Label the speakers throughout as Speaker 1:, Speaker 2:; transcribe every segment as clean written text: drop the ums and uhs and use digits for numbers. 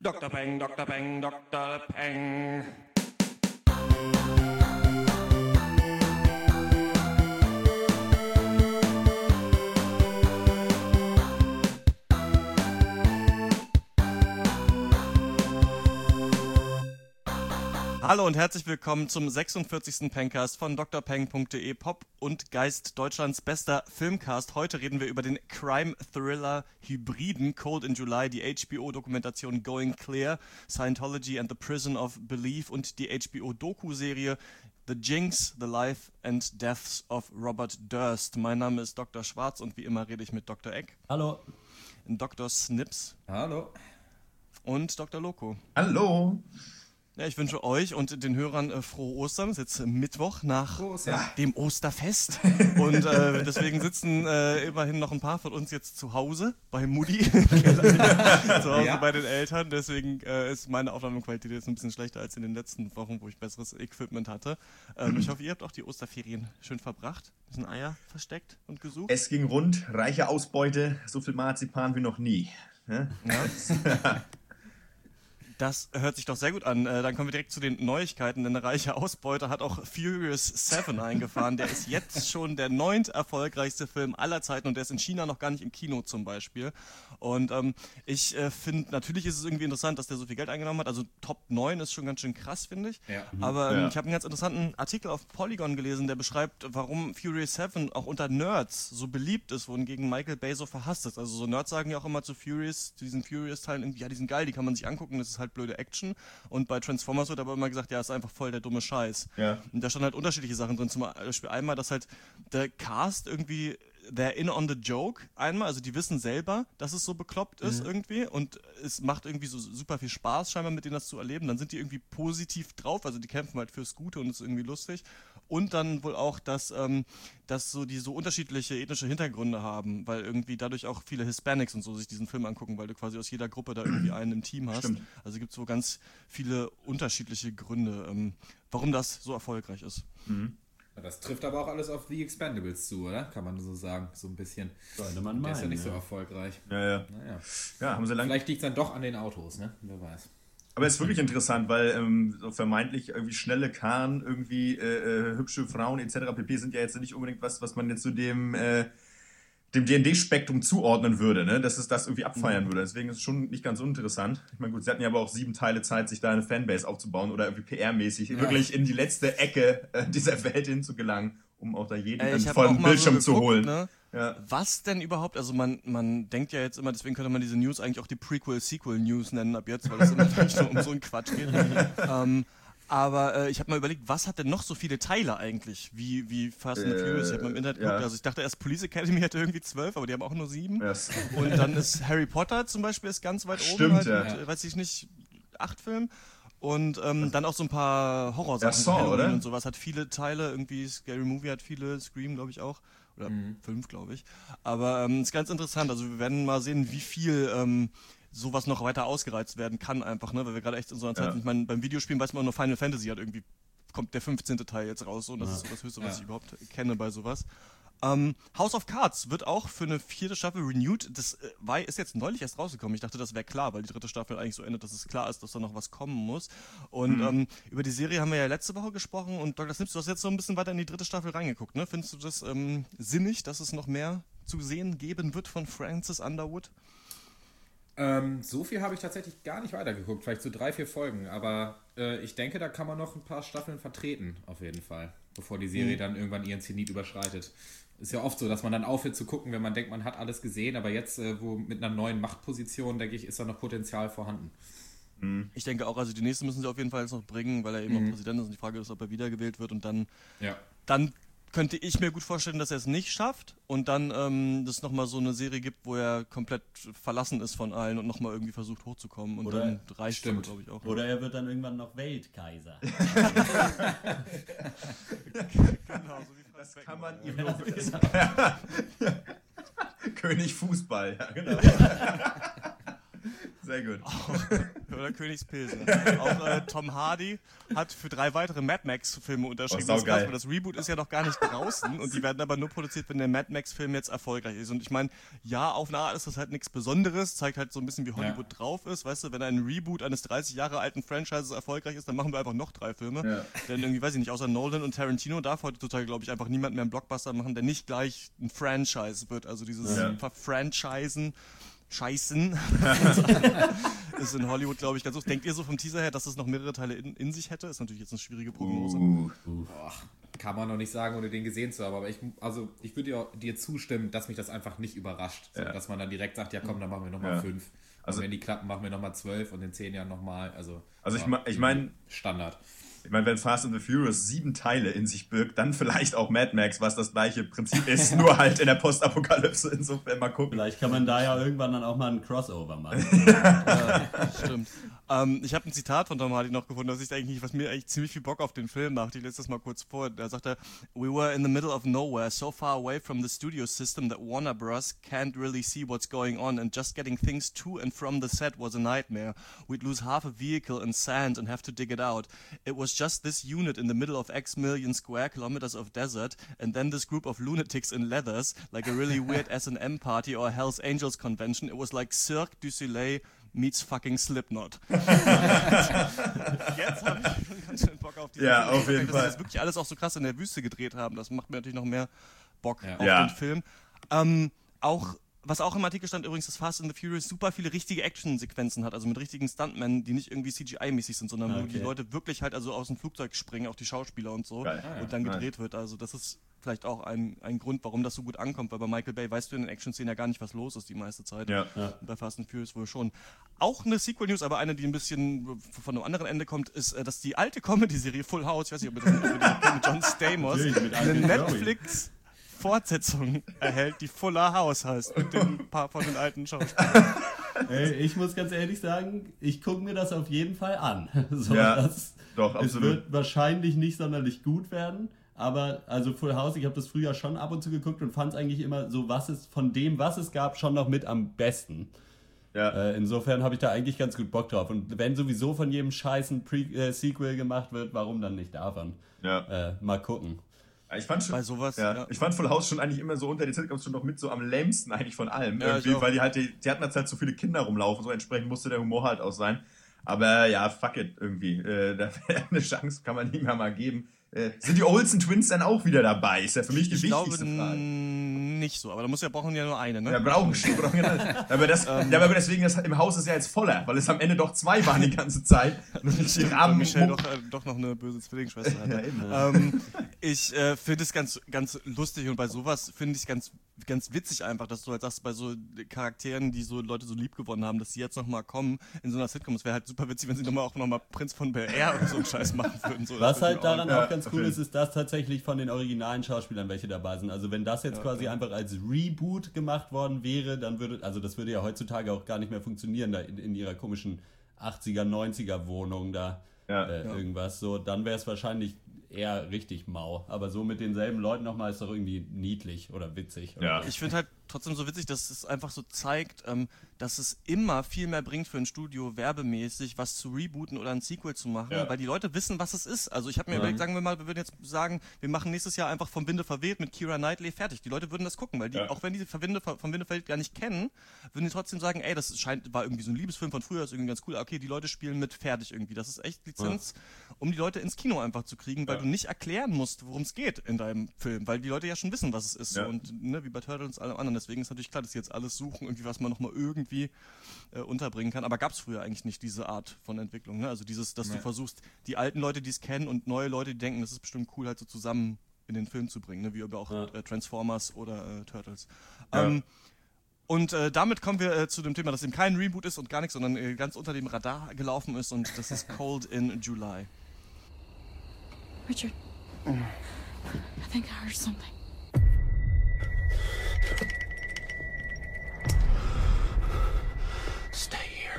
Speaker 1: Dr. Peng, Dr. Peng, Dr. Peng. Hallo und herzlich willkommen zum 46. Pencast von drpeng.de, Pop und Geist, Deutschlands bester Filmcast. Heute reden wir über den Crime-Thriller-Hybriden Cold in July, die HBO-Dokumentation Going Clear, Scientology and the Prison of Belief und die HBO-Doku-Serie The Jinx, The Life and Deaths of Robert Durst. Mein Name ist Dr. Schwarz und wie immer rede ich mit Dr. Eck.
Speaker 2: Hallo.
Speaker 1: Dr. Snips.
Speaker 3: Hallo.
Speaker 1: Und Dr. Loco.
Speaker 3: Hallo.
Speaker 1: Ja, ich wünsche euch und den Hörern frohe Ostern. Es ist jetzt Mittwoch nach dem Osterfest. Und deswegen sitzen immerhin noch ein paar von uns jetzt zu Hause bei Mutti. Zu Hause bei den Eltern. Deswegen ist meine Aufnahmequalität jetzt ein bisschen schlechter als in den letzten Wochen, wo ich besseres Equipment hatte. Ich hoffe, ihr habt auch die Osterferien schön verbracht. Ein bisschen Eier versteckt und gesucht.
Speaker 3: Es ging rund, reiche Ausbeute, so viel Marzipan wie noch nie. Ja?
Speaker 1: Das hört sich doch sehr gut an. Dann kommen wir direkt zu den Neuigkeiten, denn eine reiche Ausbeute hat auch Furious 7 eingefahren. Der ist jetzt schon der 9. erfolgreichste Film aller Zeiten und der ist in China noch gar nicht im Kino zum Beispiel. Und ich finde, natürlich ist es irgendwie interessant, dass der so viel Geld eingenommen hat. Also Top 9 ist schon ganz schön krass, finde ich. Ja. Aber ich habe einen ganz interessanten Artikel auf Polygon gelesen, der beschreibt, warum Furious 7 auch unter Nerds so beliebt ist, wohingegen Michael Bay so verhasst ist. Also so Nerds sagen ja auch immer zu diesen Furious-Teilen irgendwie, ja, die sind geil, die kann man sich angucken, das ist halt blöde Action. Und bei Transformers wird aber immer gesagt, ja, ist einfach voll der dumme Scheiß. Ja. Und da standen halt unterschiedliche Sachen drin. Zum Beispiel einmal, dass halt der Cast irgendwie, they're in on the joke einmal, also die wissen selber, dass es so bekloppt ist irgendwie und es macht irgendwie so super viel Spaß scheinbar mit denen das zu erleben. Dann sind die irgendwie positiv drauf, also die kämpfen halt fürs Gute und es ist irgendwie lustig. Und dann wohl auch, dass die so unterschiedliche ethnische Hintergründe haben, weil irgendwie dadurch auch viele Hispanics und so sich diesen Film angucken, weil du quasi aus jeder Gruppe da irgendwie einen im Team hast. Stimmt. Also gibt es so ganz viele unterschiedliche Gründe, warum das so erfolgreich ist.
Speaker 2: Mhm. Das trifft aber auch alles auf The Expendables zu, oder? Kann man so sagen, so ein bisschen. Sollte man meinen. Der ist ja nicht so erfolgreich.
Speaker 3: Ja, haben sie
Speaker 2: Vielleicht liegt es dann doch an den Autos, ne? Wer weiß.
Speaker 3: Aber es ist wirklich interessant, weil so vermeintlich irgendwie schnelle Karren, irgendwie hübsche Frauen etc. pp. Sind ja jetzt nicht unbedingt was man jetzt zu dem D&D-Spektrum zuordnen würde, ne? Dass es das irgendwie abfeiern würde. Deswegen ist es schon nicht ganz uninteressant. Ich meine, gut, sie hatten ja aber auch 7 Teile Zeit, sich da eine Fanbase aufzubauen oder irgendwie PR-mäßig wirklich in die letzte Ecke dieser Welt hinzugelangen, um auch da jeden vollen Bildschirm zu holen.
Speaker 1: Ne? Ja. Was denn überhaupt, also man denkt ja jetzt immer, deswegen könnte man diese News eigentlich auch die Prequel-Sequel-News nennen ab jetzt, weil es immer nicht nur um so einen Quatsch geht. Aber ich habe mal überlegt, was hat denn noch so viele Teile eigentlich, wie Fast and Furious? Ich habe mal im Internet geguckt, also ich dachte erst Police Academy hätte irgendwie 12, aber die haben auch nur 7. Yes. Und dann ist Harry Potter zum Beispiel ist ganz weit oben halt mit, weiß ich nicht, 8 Filmen. Und dann auch so ein paar Horrorsachen
Speaker 3: oder?
Speaker 1: Und sowas. Hat viele Teile, irgendwie Scary Movie hat viele, Scream glaube ich auch. Oder 5, glaube ich. Aber ist ganz interessant. Also wir werden mal sehen, wie viel sowas noch weiter ausgereizt werden kann einfach, ne? Weil wir gerade echt in so einer Zeit, ich meine, beim Videospielen weiß man nur, Final Fantasy hat irgendwie, kommt der 15. Teil jetzt raus und das ist so das Höchste, was ich überhaupt kenne bei sowas. House of Cards wird auch für eine 4. Staffel renewed. Das ist jetzt neulich erst rausgekommen. Ich dachte, das wäre klar, weil die 3. Staffel eigentlich so endet, dass es klar ist, dass da noch was kommen muss. Und über die Serie haben wir ja letzte Woche gesprochen und Dr. Snips, du hast jetzt so ein bisschen weiter in die 3. Staffel reingeguckt, ne? Findest du das sinnig, dass es noch mehr zu sehen geben wird von Francis Underwood?
Speaker 2: So viel habe ich tatsächlich gar nicht weitergeguckt, vielleicht so 3, 4 Folgen, aber ich denke, da kann man noch ein paar Staffeln vertreten, auf jeden Fall, bevor die Serie dann irgendwann ihren Zenit überschreitet. Ist ja oft so, dass man dann aufhört zu gucken, wenn man denkt, man hat alles gesehen, aber jetzt, wo mit einer neuen Machtposition, denke ich, ist da noch Potenzial vorhanden.
Speaker 1: Ich denke auch, also die nächste müssen sie auf jeden Fall jetzt noch bringen, weil er eben noch Präsident ist und die Frage ist, ob er wiedergewählt wird und dann könnte ich mir gut vorstellen, dass er es nicht schafft und dann das nochmal so eine Serie gibt, wo er komplett verlassen ist von allen und nochmal irgendwie versucht hochzukommen und dann reicht es, glaube ich, auch.
Speaker 4: Oder er wird dann irgendwann noch Weltkaiser.
Speaker 3: Genau, so wie das kann man ihm nur König Fußball, ja genau. Sehr gut.
Speaker 1: Oder Königspilze. Auch Tom Hardy hat für 3 weitere Mad Max-Filme unterschrieben.
Speaker 3: Das ist saugeil.
Speaker 1: Das Reboot ist ja noch gar nicht draußen und die werden aber nur produziert, wenn der Mad Max-Film jetzt erfolgreich ist. Und ich meine, ja, auf eine Art ist das halt nichts Besonderes, zeigt halt so ein bisschen, wie Hollywood drauf ist. Weißt du, wenn ein Reboot eines 30 Jahre alten Franchises erfolgreich ist, dann machen wir einfach noch 3 Filme. Ja. Denn irgendwie, weiß ich nicht, außer Nolan und Tarantino darf heutzutage, glaube ich, einfach niemand mehr einen Blockbuster machen, der nicht gleich ein Franchise wird. Also dieses Verfranchisen. Scheißen. Ist in Hollywood, glaube ich, ganz so. Denkt ihr so vom Teaser her, dass es noch mehrere Teile in sich hätte? Ist natürlich jetzt eine schwierige Prognose.
Speaker 2: Kann man noch nicht sagen, ohne den gesehen zu haben. Aber ich würde dir zustimmen, dass mich das einfach nicht überrascht. So, dass man dann direkt sagt, ja komm, dann machen wir nochmal 5. Also wenn die klappen, machen wir nochmal 12 und in 10 Jahren nochmal. Also
Speaker 3: ich meine...
Speaker 2: Standard.
Speaker 3: Ich meine, wenn Fast and the Furious 7 Teile in sich birgt, dann vielleicht auch Mad Max, was das gleiche Prinzip ist, nur halt in der Postapokalypse. Insofern mal gucken.
Speaker 4: Vielleicht kann man da ja irgendwann dann auch mal einen Crossover machen.
Speaker 1: Ja, stimmt. Ich habe ein Zitat von Tom Hardy noch gefunden, was mir eigentlich ziemlich viel Bock auf den Film macht. Ich lese das mal kurz vor. Da sagt er, "We were in the middle of nowhere, so far away from the studio system that Warner Bros. Can't really see what's going on, and just getting things to and from the set was a nightmare. We'd lose half a vehicle in sand and have to dig it out. It was just this unit in the middle of X million square kilometers of desert, and then this group of lunatics in leathers, like a really weird S&M party or a Hells Angels convention. It was like Cirque du Soleil meets fucking Slipknot." Jetzt habe ich schon ganz schön Bock auf die
Speaker 3: auf jeden
Speaker 1: dass
Speaker 3: Fall.
Speaker 1: sie das wirklich alles auch so krass in der Wüste gedreht haben. Das macht mir natürlich noch mehr Bock auf
Speaker 3: Ja.
Speaker 1: den Film. Was auch im Artikel stand übrigens, dass Fast and the Furious super viele richtige Action-Sequenzen hat, also mit richtigen Stuntmen, die nicht irgendwie CGI-mäßig sind, sondern wo die Leute wirklich halt also aus dem Flugzeug springen, auch die Schauspieler und so, und dann gedreht wird. Also das ist vielleicht auch ein Grund, warum das so gut ankommt, weil bei Michael Bay weißt du in den Action-Szenen ja gar nicht, was los ist die meiste Zeit.
Speaker 3: Ja.
Speaker 1: Und bei Fast and Furious wohl schon. Auch eine Sequel-News, aber eine, die ein bisschen von einem anderen Ende kommt, ist, dass die alte Comedy-Serie Full House, ich weiß nicht, ob ihr das kennt, mit John Stamos, eine Netflix-Fortsetzung erhält, die Fuller House heißt, mit dem paar von den alten Schauspielern.
Speaker 4: Ich muss ganz ehrlich sagen, ich gucke mir das auf jeden Fall an.
Speaker 3: Doch, absolut.
Speaker 4: Es wird wahrscheinlich nicht sonderlich gut werden, aber also Full House, ich habe das früher schon ab und zu geguckt und fand es eigentlich immer so, was es gab, schon noch mit am besten. Ja. Insofern habe ich da eigentlich ganz gut Bock drauf. Und wenn sowieso von jedem scheißen Sequel gemacht wird, warum dann nicht davon? Mal gucken.
Speaker 3: Ich fand schon,
Speaker 1: bei sowas,
Speaker 3: ich fand Full House schon eigentlich immer so unter den Sitcoms schon noch mit so am lämsten eigentlich von allem.
Speaker 1: Ja,
Speaker 3: irgendwie, weil die hatten halt so viele Kinder rumlaufen, so entsprechend musste der Humor halt auch sein. Aber ja, fuck it, irgendwie. Da eine Chance kann man ihm ja mal geben. Sind die Olsen Twins dann auch wieder dabei? Ist ja für mich die wichtigste Frage.
Speaker 1: Nicht so, aber da brauchen ja nur eine, ne?
Speaker 3: Ja, brauchen aber deswegen, im Haus ist ja jetzt voller, weil es am Ende doch 2 waren die ganze Zeit. Und die Rahmen
Speaker 1: Michelle doch noch eine böse Zwillingsschwester hatte. Ich finde es ganz, ganz lustig und bei sowas finde ich es ganz, ganz witzig einfach, dass du halt sagst, bei so Charakteren, die so Leute so lieb gewonnen haben, dass die jetzt nochmal kommen in so einer Sitcom. Es wäre halt super witzig, wenn sie auch nochmal Prinz von Bel-Air oder so einen Scheiß machen würden. So,
Speaker 4: was halt daran auch ganz cool ist, dass tatsächlich von den originalen Schauspielern welche dabei sind. Also wenn das jetzt quasi einfach als Reboot gemacht worden wäre, dann das würde ja heutzutage auch gar nicht mehr funktionieren, da in ihrer komischen 80er, 90er Wohnung da irgendwas so, dann wäre es wahrscheinlich eher richtig mau. Aber so mit denselben Leuten nochmal ist doch irgendwie niedlich oder witzig. Oder
Speaker 1: Ich finde halt trotzdem so witzig, dass es einfach so zeigt, dass es immer viel mehr bringt für ein Studio, werbemäßig was zu rebooten oder ein Sequel zu machen, weil die Leute wissen, was es ist. Also ich habe mir überlegt, sagen wir mal, wir würden jetzt sagen, wir machen nächstes Jahr einfach Vom Winde verweht mit Keira Knightley fertig. Die Leute würden das gucken, weil die, auch wenn die Vom Winde verweht gar nicht kennen, würden die trotzdem sagen, ey, das war irgendwie so ein Liebesfilm von früher, ist irgendwie ganz cool. Okay, die Leute spielen mit fertig irgendwie. Das ist echt Lizenz, um die Leute ins Kino einfach zu kriegen, weil du nicht erklären musst, worum es geht in deinem Film, weil die Leute ja schon wissen, was es ist. Und wie bei Turtles und allem anderen. Deswegen ist natürlich klar, dass sie jetzt alles suchen, irgendwie was man nochmal irgendwie unterbringen kann. Aber gab es früher eigentlich nicht diese Art von Entwicklung. Ne? Also dieses, dass du versuchst, die alten Leute, die es kennen und neue Leute, die denken, das ist bestimmt cool, halt so zusammen in den Film zu bringen. Ne? Wie über auch Transformers oder Turtles. Und damit kommen wir zu dem Thema, das eben kein Reboot ist und gar nichts, sondern ganz unter dem Radar gelaufen ist. Und das ist Cold in July.
Speaker 5: Richard, I think I heard something.
Speaker 6: Stay here.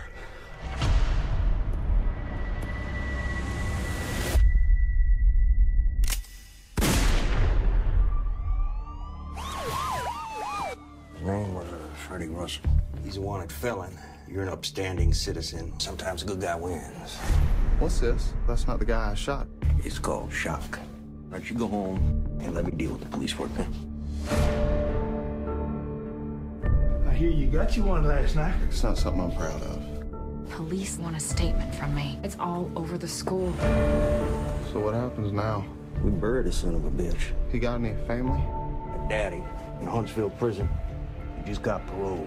Speaker 7: His name was Freddie Russell. He's a wanted felon. He
Speaker 6: You're an upstanding citizen. Sometimes a good guy wins.
Speaker 7: What's this? That's not the guy I shot.
Speaker 6: It's called shock. Why don't you go home and let me deal with the police work then?
Speaker 7: I hear you got you one last night. It's not something I'm proud of.
Speaker 5: Police want a statement from me. It's all over the school.
Speaker 7: So what happens now?
Speaker 6: We buried the son of a bitch.
Speaker 7: He got any family?
Speaker 6: A daddy in Huntsville prison. He just got parole.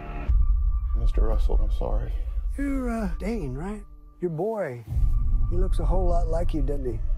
Speaker 7: Mr. Russell, I'm sorry.
Speaker 8: You're, Dane, right? Your boy. He looks a whole lot like you, doesn't he?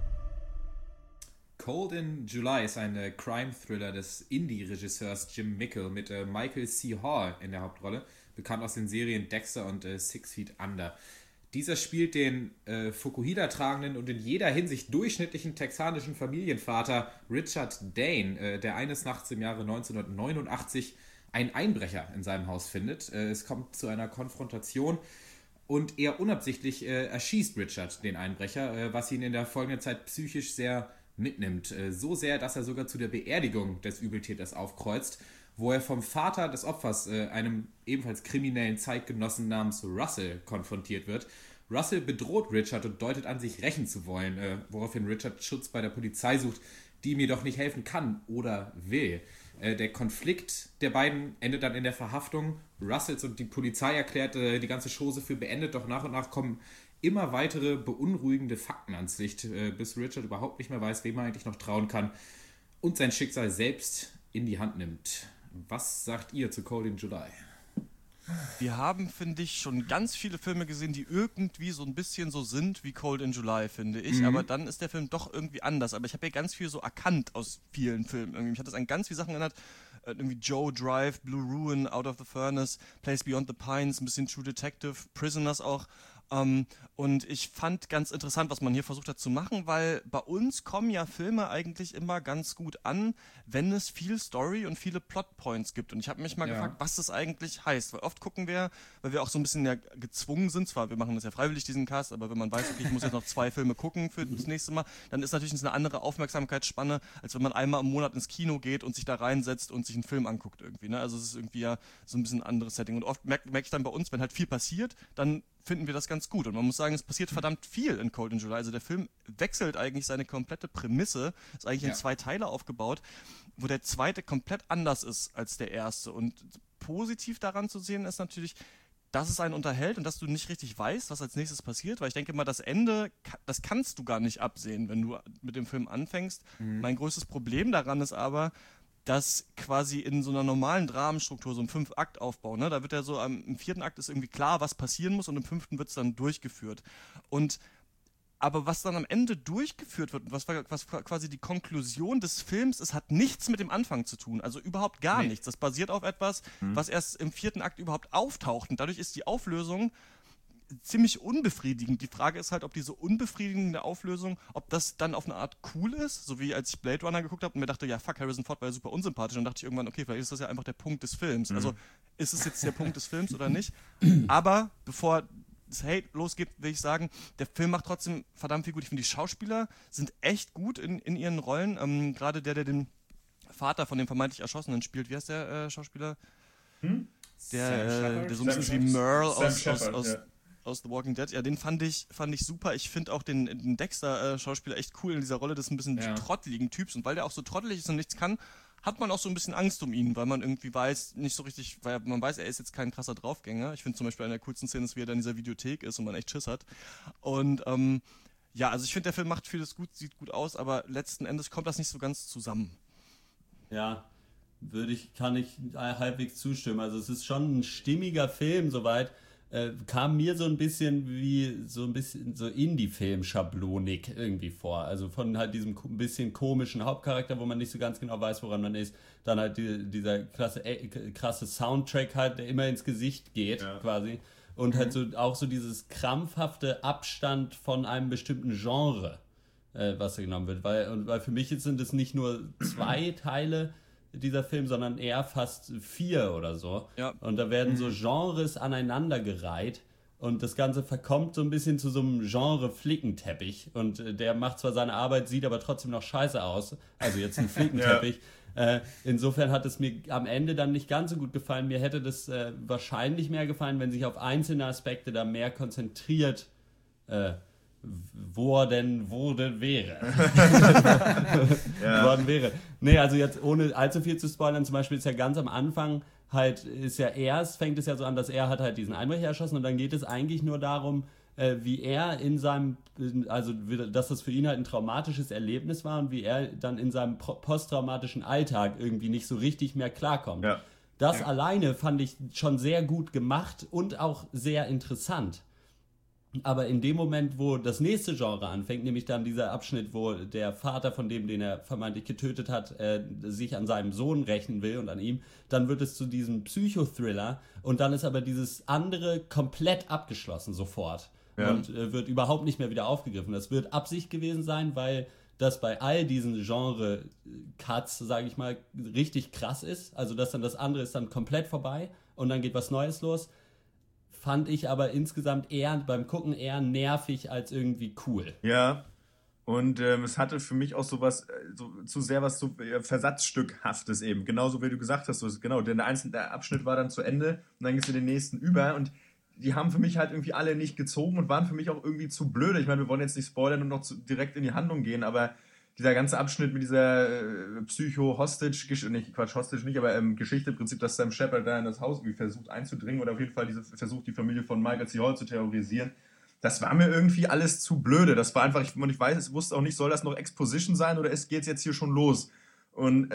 Speaker 2: Cold in July ist ein Crime-Thriller des Indie-Regisseurs Jim Mickle mit Michael C. Hall in der Hauptrolle, bekannt aus den Serien Dexter und 6 Feet Under. Dieser spielt den Fukuhila-tragenden und in jeder Hinsicht durchschnittlichen texanischen Familienvater Richard Dane, der eines Nachts im Jahre 1989 einen Einbrecher in seinem Haus findet. Es kommt zu einer Konfrontation und eher unabsichtlich erschießt Richard den Einbrecher, was ihn in der folgenden Zeit psychisch sehr mitnimmt. So sehr, dass er sogar zu der Beerdigung des Übeltäters aufkreuzt, wo er vom Vater des Opfers, einem ebenfalls kriminellen Zeitgenossen namens Russell, konfrontiert wird. Russell bedroht Richard und deutet an, sich rächen zu wollen, woraufhin Richard Schutz bei der Polizei sucht, die ihm jedoch nicht helfen kann oder will. Der Konflikt der beiden endet dann in der Verhaftung Russells und die Polizei erklärt die ganze Chose für beendet, doch nach und nach kommen immer weitere beunruhigende Fakten ans Licht, bis Richard überhaupt nicht mehr weiß, wem er eigentlich noch trauen kann und sein Schicksal selbst in die Hand nimmt. Was sagt ihr zu Cold in July?
Speaker 1: Wir haben, finde ich, schon ganz viele Filme gesehen, die irgendwie so ein bisschen so sind wie Cold in July, finde ich. Aber dann ist der Film doch irgendwie anders. Aber ich habe ja ganz viel so erkannt aus vielen Filmen. Irgendwie. Mich hat das an ganz viele Sachen erinnert. Irgendwie Joe Drive, Blue Ruin, Out of the Furnace, Place Beyond the Pines, ein bisschen True Detective, Prisoners auch. Und ich fand ganz interessant, was man hier versucht hat zu machen, weil bei uns kommen ja Filme eigentlich immer ganz gut an, wenn es viel Story und viele Plotpoints gibt. Und ich habe mich mal gefragt, was das eigentlich heißt. Weil oft gucken wir, weil wir auch so ein bisschen ja gezwungen sind, zwar wir machen das ja freiwillig, diesen Cast, aber wenn man weiß, okay, ich muss jetzt noch 2 Filme gucken für das nächste Mal, dann ist natürlich eine andere Aufmerksamkeitsspanne, als wenn man einmal im Monat ins Kino geht und sich da reinsetzt und sich einen Film anguckt irgendwie. Ne? Also es ist irgendwie ja so ein bisschen ein anderes Setting. Und oft merke ich dann bei uns, wenn halt viel passiert, dann finden wir das ganz gut. Und man muss sagen, es passiert verdammt viel in Cold in July. Also der Film wechselt eigentlich seine komplette Prämisse, ist eigentlich in 2 Teile aufgebaut, wo der zweite komplett anders ist als der erste. Und positiv daran zu sehen ist natürlich, dass es einen unterhält und dass du nicht richtig weißt, was als nächstes passiert, weil ich denke mal, das Ende, das kannst du gar nicht absehen, wenn du mit dem Film anfängst. Mein größtes Problem daran ist aber, dass quasi in so einer normalen Dramenstruktur, so ein 5-Akt-Aufbau, ne, da wird ja so, im 4. Akt ist irgendwie klar, was passieren muss und im 5. wird es dann durchgeführt. Aber was dann am Ende durchgeführt wird und was quasi die Konklusion des Films ist, hat nichts mit dem Anfang zu tun. Also überhaupt gar nichts. Das basiert auf etwas, was erst im 4. Akt überhaupt auftaucht. Und dadurch ist die Auflösung ziemlich unbefriedigend. Die Frage ist halt, ob diese unbefriedigende Auflösung, ob das dann auf eine Art cool ist, so wie als ich Blade Runner geguckt habe und mir dachte, ja fuck, Harrison Ford war ja super unsympathisch. Und dann dachte ich irgendwann, okay, vielleicht ist das ja einfach der Punkt des Films. Also ist es jetzt der Punkt des Films oder nicht? Aber bevor das Hate losgeht, will ich sagen, der Film macht trotzdem verdammt viel gut. Ich finde, die Schauspieler sind echt gut in ihren Rollen. Gerade der den Vater von dem vermeintlich Erschossenen spielt. Wie heißt der Schauspieler? Der so ein bisschen wie Merle aus The Walking Dead. Ja, den fand ich super. Ich finde auch den Dexter-Schauspieler echt cool in dieser Rolle des ein bisschen trotteligen Typs. Und weil der auch so trottelig ist und nichts kann, hat man auch so ein bisschen Angst um ihn, weil man irgendwie weiß, nicht so richtig, weil man weiß, er ist jetzt kein krasser Draufgänger. Ich finde zum Beispiel eine der coolsten Szenen ist, wie er da in dieser Videothek ist und man echt Schiss hat. Und also ich finde, der Film macht vieles gut, sieht gut aus, aber letzten Endes kommt das nicht so ganz zusammen.
Speaker 4: Ja, kann ich halbwegs zustimmen. Also es ist schon ein stimmiger Film, soweit. Kam mir so ein bisschen so Indie-Film-Schablonik irgendwie vor. Also von halt diesem ein bisschen komischen Hauptcharakter, wo man nicht so ganz genau weiß, woran man ist. Dann halt dieser krasse Soundtrack halt, der immer ins Gesicht geht, quasi. Und halt so auch so dieses krampfhafte Abstand von einem bestimmten Genre, was da genommen wird. Weil für mich sind es nicht nur 2 Teile dieser Film, sondern eher fast 4 oder so. Ja. Und da werden so Genres aneinandergereiht Und das Ganze verkommt so ein bisschen zu so einem Genre-Flickenteppich. Und der macht zwar seine Arbeit, sieht aber trotzdem noch scheiße aus. Also jetzt ein Flickenteppich. Insofern hat es mir am Ende dann nicht ganz so gut gefallen. Mir hätte das wahrscheinlich mehr gefallen, wenn sich auf einzelne Aspekte da mehr konzentriert wo denn wäre. Worden wäre. Nee, also jetzt ohne allzu viel zu spoilern, zum Beispiel ist ja ganz am Anfang halt, fängt es ja so an, dass er hat halt diesen Einbrecher erschossen und dann geht es eigentlich nur darum, wie er dass das für ihn halt ein traumatisches Erlebnis war und wie er dann in seinem posttraumatischen Alltag irgendwie nicht so richtig mehr klarkommt. Ja. Das alleine fand ich schon sehr gut gemacht und auch sehr interessant. Aber in dem Moment, wo das nächste Genre anfängt, nämlich dann dieser Abschnitt, wo der Vater von dem, den er vermeintlich getötet hat, sich an seinem Sohn rächen will und an ihm, dann wird es zu diesem Psychothriller und dann ist aber dieses andere komplett abgeschlossen sofort und wird überhaupt nicht mehr wieder aufgegriffen. Das wird Absicht gewesen sein, weil das bei all diesen Genre-Cuts, sage ich mal, richtig krass ist. Also dass dann das andere ist dann komplett vorbei und dann geht was Neues los. Fand ich aber insgesamt beim Gucken eher nervig als irgendwie cool.
Speaker 3: Ja, und es hatte für mich auch sowas, zu sehr was so Versatzstückhaftes eben. Genauso wie du gesagt hast, genau, der Abschnitt war dann zu Ende und dann ging es in den nächsten über und die haben für mich halt irgendwie alle nicht gezogen und waren für mich auch irgendwie zu blöde. Ich meine, wir wollen jetzt nicht spoilern und noch direkt in die Handlung gehen, aber dieser ganze Abschnitt mit dieser Psycho-Hostage-Geschichte, Geschichte im Prinzip, dass Sam Shepard da in das Haus irgendwie versucht einzudringen oder auf jeden Fall versucht, die Familie von Michael C. Hall zu terrorisieren, das war mir irgendwie alles zu blöde. Das war einfach, ich wusste auch nicht, soll das noch Exposition sein oder geht's jetzt hier schon los? Und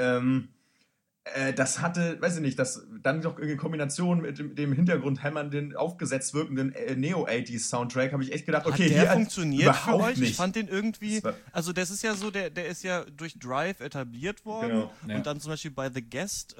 Speaker 3: das hatte, weiß ich nicht, das dann noch in Kombination mit dem Hintergrund hämmernden, aufgesetzt wirkenden Neo-80s-Soundtrack, habe ich echt gedacht, okay,
Speaker 1: der funktioniert für euch?
Speaker 3: Nicht.
Speaker 1: Ich fand den irgendwie, also das ist ja so, der ist ja durch Drive etabliert worden und dann zum Beispiel bei The Guest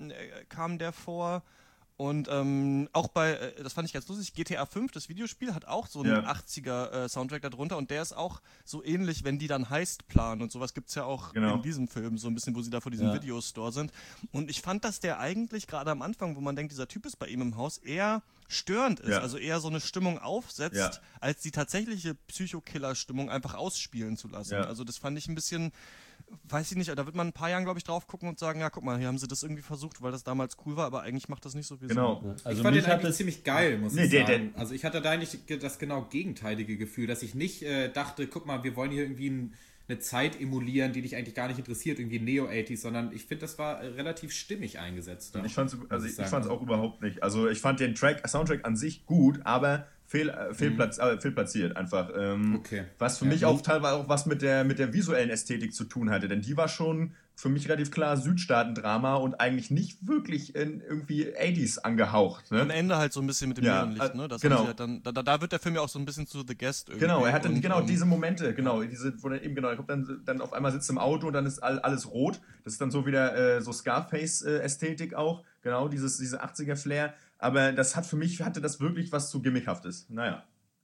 Speaker 1: kam der vor. Und auch das fand ich ganz lustig, GTA 5, das Videospiel, hat auch so einen 80er-Soundtrack darunter und der ist auch so ähnlich, wenn die dann Heist planen und sowas gibt's ja auch in diesem Film, so ein bisschen, wo sie da vor diesem Videostore sind. Und ich fand, dass der eigentlich gerade am Anfang, wo man denkt, dieser Typ ist bei ihm im Haus, eher störend ist, also eher so eine Stimmung aufsetzt, als die tatsächliche Psychokiller-Stimmung einfach ausspielen zu lassen. Also das fand ich ein bisschen... Weiß ich nicht, da wird man in ein paar Jahren, glaube ich, drauf gucken und sagen, ja, guck mal, hier haben sie das irgendwie versucht, weil das damals cool war, aber eigentlich macht das nicht so viel Sinn.
Speaker 2: Also ich fand den eigentlich ziemlich geil, muss ich sagen. Also ich hatte da eigentlich das genau gegenteilige Gefühl, dass ich nicht dachte, guck mal, wir wollen hier irgendwie eine Zeit emulieren, die dich eigentlich gar nicht interessiert, irgendwie Neo-80s, sondern ich finde, das war relativ stimmig eingesetzt.
Speaker 3: Ich fand es auch überhaupt nicht. Also ich fand den Soundtrack an sich gut, aber fehlplatziert einfach. Was für mich auch teilweise auch was mit der visuellen Ästhetik zu tun hatte, denn die war schon für mich relativ klar Südstaaten-Drama und eigentlich nicht wirklich in irgendwie 80s angehaucht. Ne?
Speaker 1: Am Ende halt so ein bisschen mit dem Neonlicht, ne? Das
Speaker 3: genau.
Speaker 1: Halt dann, da wird der Film ja auch so ein bisschen zu The Guest irgendwie.
Speaker 3: Genau, er hatte diese Momente, wo er eben er kommt dann auf einmal sitzt im Auto und dann ist alles rot. Das ist dann so wieder so Scarface-Ästhetik auch, genau, diese 80er-Flair. Aber hatte das wirklich was zu Gimmickhaftes. Naja.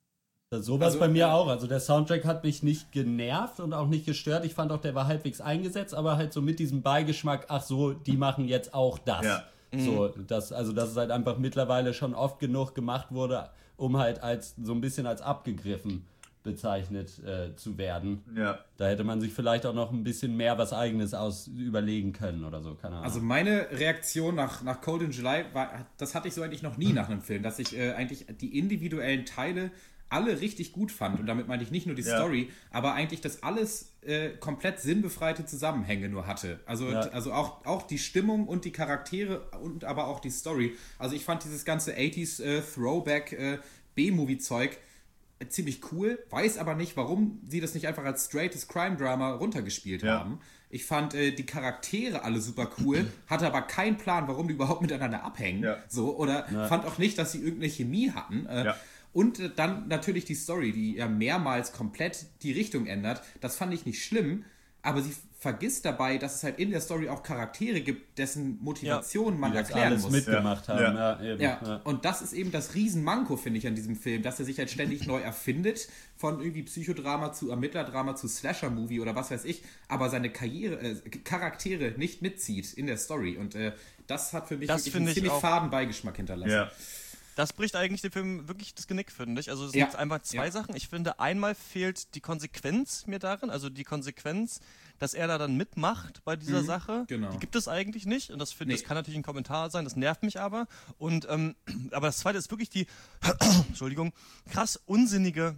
Speaker 4: Sowas bei mir auch. Also der Soundtrack hat mich nicht genervt und auch nicht gestört. Ich fand auch, der war halbwegs eingesetzt, aber halt so mit diesem Beigeschmack, ach so, die machen jetzt auch das. Ja. So, dass es halt einfach mittlerweile schon oft genug gemacht wurde, um halt so ein bisschen als abgegriffen bezeichnet zu werden. Ja. Da hätte man sich vielleicht auch noch ein bisschen mehr was Eigenes überlegen können oder so, keine Ahnung.
Speaker 2: Also meine Reaktion nach Cold in July das hatte ich so eigentlich noch nie nach einem Film, dass ich eigentlich die individuellen Teile alle richtig gut fand. Und damit meine ich nicht nur die Story, aber eigentlich, dass alles komplett sinnbefreite Zusammenhänge nur hatte. Also auch die Stimmung und die Charaktere und aber auch die Story. Also ich fand dieses ganze 80s Throwback B-Movie-Zeug ziemlich cool, weiß aber nicht, warum sie das nicht einfach als straightes Crime-Drama runtergespielt haben. Ich fand die Charaktere alle super cool, hatte aber keinen Plan, warum die überhaupt miteinander abhängen. Fand auch nicht, dass sie irgendeine Chemie hatten. Und dann natürlich die Story, die ja mehrmals komplett die Richtung ändert. Das fand ich nicht schlimm, aber sie vergisst dabei, dass es halt in der Story auch Charaktere gibt, dessen Motivation man erklären muss.
Speaker 4: Mitgemacht haben.
Speaker 2: Und das ist eben das Riesenmanko, finde ich, an diesem Film, dass er sich halt ständig neu erfindet, von irgendwie Psychodrama zu Ermittlerdrama zu Slasher-Movie oder was weiß ich, aber seine Charaktere nicht mitzieht in der Story. Und das hat für mich einen ziemlich faden Beigeschmack hinterlassen.
Speaker 3: Ja.
Speaker 1: Das bricht eigentlich dem Film wirklich das Genick, finde ich. Also es sind einfach zwei Sachen. Ich finde, einmal fehlt die Konsequenz mir darin, also die Konsequenz, dass er da dann mitmacht bei dieser Sache.
Speaker 2: Genau.
Speaker 1: Die gibt es eigentlich nicht. Und das finde ich, das kann natürlich ein Kommentar sein, das nervt mich aber. Und aber das zweite ist wirklich die Entschuldigung, krass unsinnige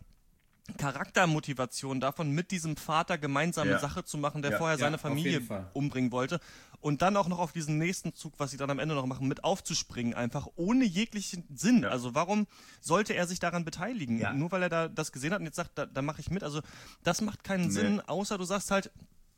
Speaker 1: Charaktermotivation davon, mit diesem Vater gemeinsame Sache zu machen, der vorher seine Familie umbringen wollte. Und dann auch noch auf diesen nächsten Zug, was sie dann am Ende noch machen, mit aufzuspringen, einfach ohne jeglichen Sinn. Ja. Also warum sollte er sich daran beteiligen? Ja. Nur weil er da das gesehen hat und jetzt sagt, da mache ich mit. Also das macht keinen Sinn, außer du sagst halt,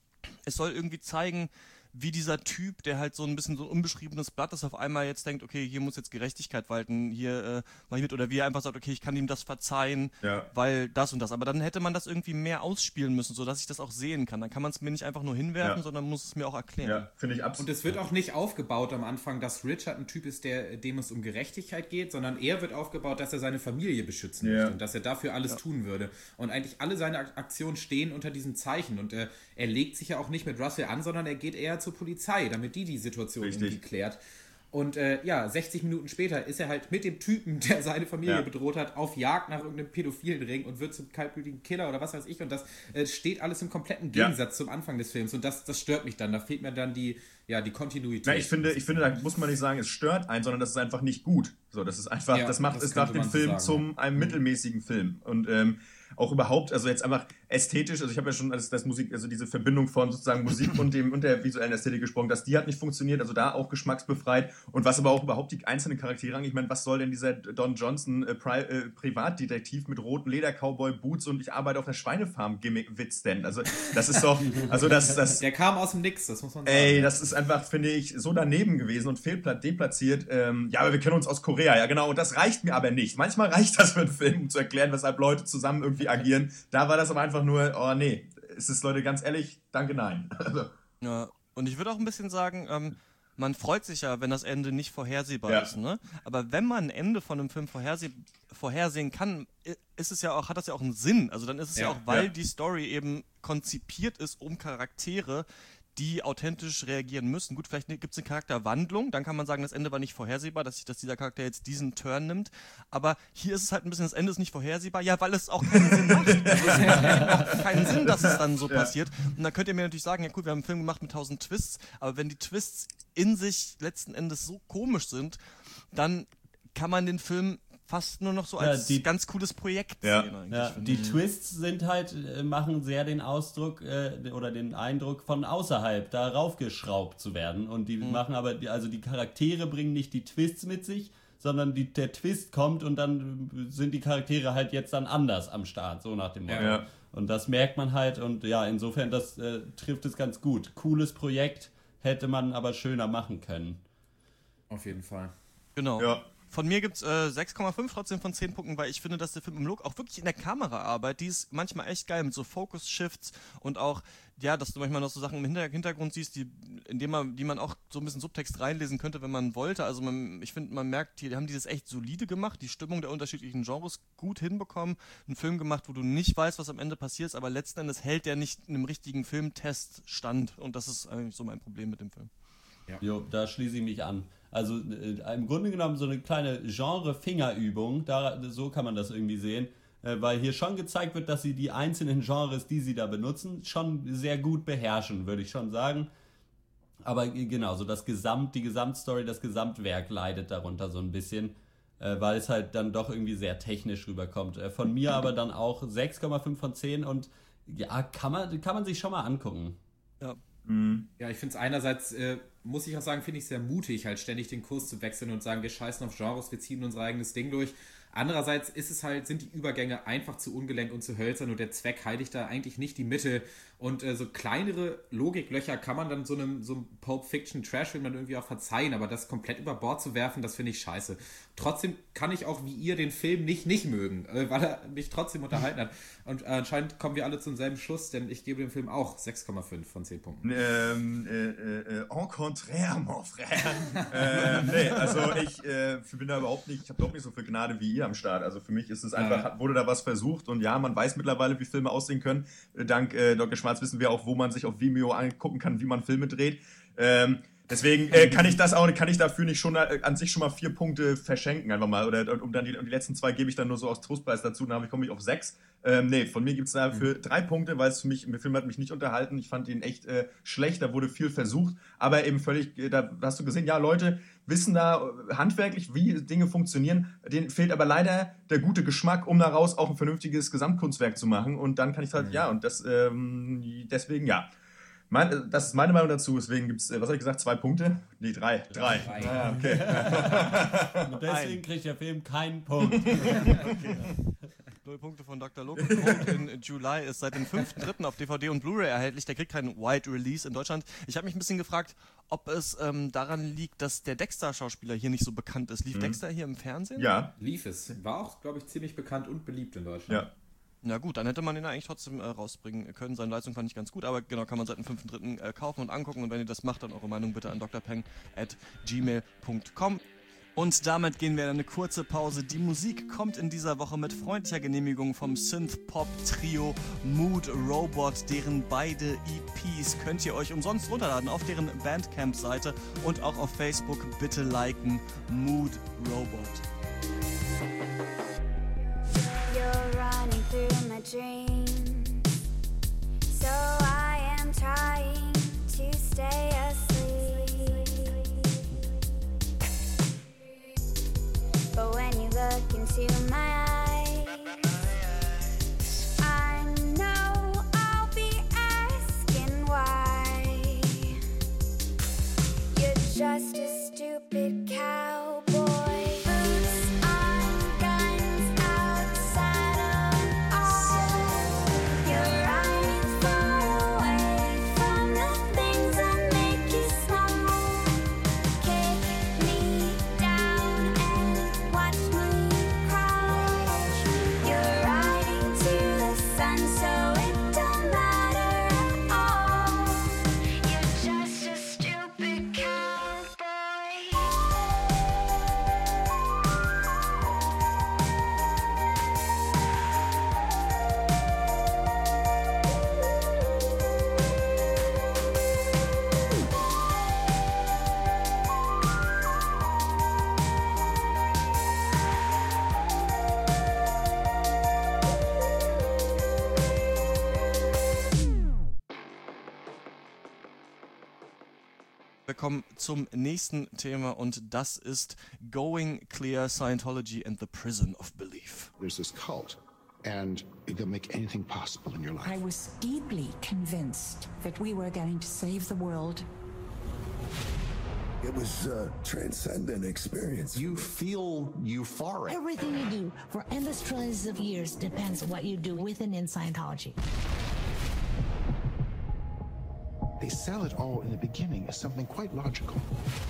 Speaker 1: es soll irgendwie zeigen, wie dieser Typ, der halt so ein bisschen so ein unbeschriebenes Blatt ist, auf einmal jetzt denkt, okay, hier muss jetzt Gerechtigkeit walten, hier mach ich mit. Oder wie er einfach sagt, okay, ich kann ihm das verzeihen, weil das und das. Aber dann hätte man das irgendwie mehr ausspielen müssen, sodass ich das auch sehen kann. Dann kann man es mir nicht einfach nur hinwerfen, sondern muss es mir auch erklären.
Speaker 3: Ja, finde ich absolut.
Speaker 2: Und es wird auch nicht aufgebaut am Anfang, dass Richard ein Typ ist, dem es um Gerechtigkeit geht, sondern er wird aufgebaut, dass er seine Familie beschützen möchte und dass er dafür alles tun würde. Und eigentlich alle seine Aktionen stehen unter diesem Zeichen. Und er legt sich ja auch nicht mit Russell an, sondern er geht eher zur Polizei, damit die Situation irgendwie klärt. Und 60 Minuten später ist er halt mit dem Typen, der seine Familie bedroht hat, auf Jagd nach irgendeinem pädophilen Ring und wird zum kaltblütigen Killer oder was weiß ich. Und das steht alles im kompletten Gegensatz zum Anfang des Films. Und das stört mich dann. Da fehlt mir dann die Kontinuität.
Speaker 3: Na, ich finde, da muss man nicht sagen, es stört einen, sondern das ist einfach nicht gut. So, das ist einfach, es macht den Film zu einem mittelmäßigen Film. Und auch überhaupt, also jetzt einfach ästhetisch, also ich habe ja schon das Musik, also diese Verbindung von sozusagen Musik und der visuellen Ästhetik gesprochen, dass die hat nicht funktioniert, also da auch geschmacksbefreit. Und was aber auch überhaupt die einzelnen Charaktere angeht, ich meine, was soll denn dieser Don Johnson Privatdetektiv mit roten Leder-Cowboy-Boots und ich arbeite auf einer Schweinefarm-Gimmick-Witz denn? Also das ist doch, also das
Speaker 2: der kam aus dem Nix, das muss man sagen.
Speaker 3: Ey, das ist einfach, finde ich, so daneben gewesen und deplatziert. Ja, aber wir kennen uns aus Korea, ja genau, und das reicht mir aber nicht. Manchmal reicht das für einen Film, um zu erklären, weshalb Leute zusammen irgendwie agieren. Da war das aber einfach nur, oh nee, ist es, Leute, ganz ehrlich, danke, nein. Also.
Speaker 1: Ja, und ich würde auch ein bisschen sagen, man freut sich ja, wenn das Ende nicht vorhersehbar ist, ne? Aber wenn man ein Ende von einem Film vorhersehen kann, ist es ja auch, hat das ja auch einen Sinn. Also dann ist es ja auch, weil die Story eben konzipiert ist, um Charaktere, die authentisch reagieren müssen. Gut, vielleicht gibt es eine Charakterwandlung, dann kann man sagen, das Ende war nicht vorhersehbar, dass dieser Charakter jetzt diesen Turn nimmt. Aber hier ist es halt ein bisschen, das Ende ist nicht vorhersehbar, ja, weil es auch keinen Sinn macht. Also es macht auch keinen Sinn, dass es dann so passiert. Und dann könnt ihr mir natürlich sagen, ja gut, wir haben einen Film gemacht mit 1000 Twists, aber wenn die Twists in sich letzten Endes so komisch sind, dann kann man den Film fast nur noch so als ganz cooles Projekt sehen.
Speaker 4: Die Twists sind halt, machen sehr den Ausdruck oder den Eindruck, von außerhalb da raufgeschraubt zu werden. Und die machen aber, also die Charaktere bringen nicht die Twists mit sich, sondern der Twist kommt und dann sind die Charaktere halt jetzt dann anders am Start, so nach dem Motto. Ja. Und das merkt man halt und insofern, das trifft es ganz gut. Cooles Projekt, hätte man aber schöner machen können.
Speaker 2: Auf jeden Fall.
Speaker 1: Genau. Ja. Von mir gibt's 6,5 trotzdem von 10 Punkten, weil ich finde, dass der Film im Look auch wirklich in der Kameraarbeit, die ist manchmal echt geil mit so Focus-Shifts und auch, dass du manchmal noch so Sachen im Hintergrund siehst, die man auch so ein bisschen Subtext reinlesen könnte, wenn man wollte. Also ich finde, man merkt, die haben dieses echt solide gemacht, die Stimmung der unterschiedlichen Genres gut hinbekommen, einen Film gemacht, wo du nicht weißt, was am Ende passiert, aber letzten Endes hält der nicht einem richtigen Filmtest stand und das ist eigentlich so mein Problem mit dem Film.
Speaker 4: Ja. Jo, da schließe ich mich an. Also im Grunde genommen so eine kleine Genre-Fingerübung, so kann man das irgendwie sehen, weil hier schon gezeigt wird, dass sie die einzelnen Genres, die sie da benutzen, schon sehr gut beherrschen, würde ich schon sagen. Aber genau, so die Gesamtstory, das Gesamtwerk leidet darunter so ein bisschen, weil es halt dann doch irgendwie sehr technisch rüberkommt. Von mir aber dann auch 6,5 von 10 und kann man sich schon mal angucken.
Speaker 2: Ja, ich finde es einerseits, muss ich auch sagen, finde ich sehr mutig, halt ständig den Kurs zu wechseln und sagen, wir scheißen auf Genres, wir ziehen unser eigenes Ding durch. Andererseits sind die Übergänge einfach zu ungelenk und zu hölzern und der Zweck heiligt da eigentlich nicht die Mitte. Und so kleinere Logiklöcher kann man dann so einem Pulp Fiction Trash-Film dann irgendwie auch verzeihen, aber das komplett über Bord zu werfen, das finde ich scheiße. Trotzdem kann ich auch wie ihr den Film nicht mögen, weil er mich trotzdem unterhalten hat. Und anscheinend kommen wir alle zum selben Schluss, denn ich gebe dem Film auch 6,5 von 10 Punkten.
Speaker 3: En contraire, mon frère. Nee, also ich bin da überhaupt nicht, ich habe überhaupt nicht so viel Gnade wie ihr am Start. Also für mich ist es einfach, wurde da was versucht und man weiß mittlerweile, wie Filme aussehen können. Dank Dr. Schwarz wissen wir auch, wo man sich auf Vimeo angucken kann, wie man Filme dreht. Deswegen kann ich dafür nicht schon an sich schon mal 4 Punkte verschenken, einfach mal. Oder um dann die letzten 2 gebe ich dann nur so aus Trostpreis dazu, dann komme ich auf 6. Von mir gibt es dafür 3 Punkte, weil der Film hat mich nicht unterhalten. Ich fand ihn echt schlecht, da wurde viel versucht, aber eben völlig, da hast du gesehen, ja, Leute wissen da handwerklich, wie Dinge funktionieren, denen fehlt aber leider der gute Geschmack, um daraus auch ein vernünftiges Gesamtkunstwerk zu machen, und dann kann ich halt, ja, und das, deswegen, ja. Das ist meine Meinung dazu, deswegen gibt es, was habe ich gesagt, 2 Punkte? Nee, 3. 3. Ah, okay.
Speaker 4: Und deswegen kriegt der Film keinen Punkt.
Speaker 1: Okay. 0 Punkte von Dr. Loco. Code in July ist seit dem 5.3. auf DVD und Blu-ray erhältlich. Der kriegt keinen Wide Release in Deutschland. Ich habe mich ein bisschen gefragt, ob es daran liegt, dass der Dexter-Schauspieler hier nicht so bekannt ist. Lief Dexter hier im Fernsehen?
Speaker 3: Ja.
Speaker 2: Lief es. War auch, glaube ich, ziemlich bekannt und beliebt in Deutschland.
Speaker 3: Ja.
Speaker 1: Na gut, dann hätte man ihn eigentlich trotzdem rausbringen können. Seine Leistung fand ich ganz gut, aber genau, kann man seit dem 5.3. Kaufen und angucken. Und wenn ihr das macht, dann eure Meinung bitte an drpeng@gmail.com. Und damit gehen wir in eine kurze Pause. Die Musik kommt in dieser Woche mit freundlicher Genehmigung vom Synth-Pop-Trio Mood Robot. Deren beide EPs könnt ihr euch umsonst runterladen auf deren Bandcamp-Seite und auch auf Facebook. Bitte liken Mood Robot.
Speaker 9: You're running through my dreams, so I am trying to stay asleep. But when you look into my eyes, I know I'll be asking why. You're just a stupid cowboy.
Speaker 1: Wir kommen zum nächsten Thema und das ist Going Clear, Scientology and the Prison of Belief.
Speaker 7: There's this cult, and it can make anything possible in your life.
Speaker 5: I was deeply convinced that we were going to save the world.
Speaker 10: It was a transcendent experience.
Speaker 7: You feel euphoric.
Speaker 11: Everything you do for endless trillions of years depends on what you do with and in Scientology.
Speaker 7: They sell it all in the beginning as something quite logical.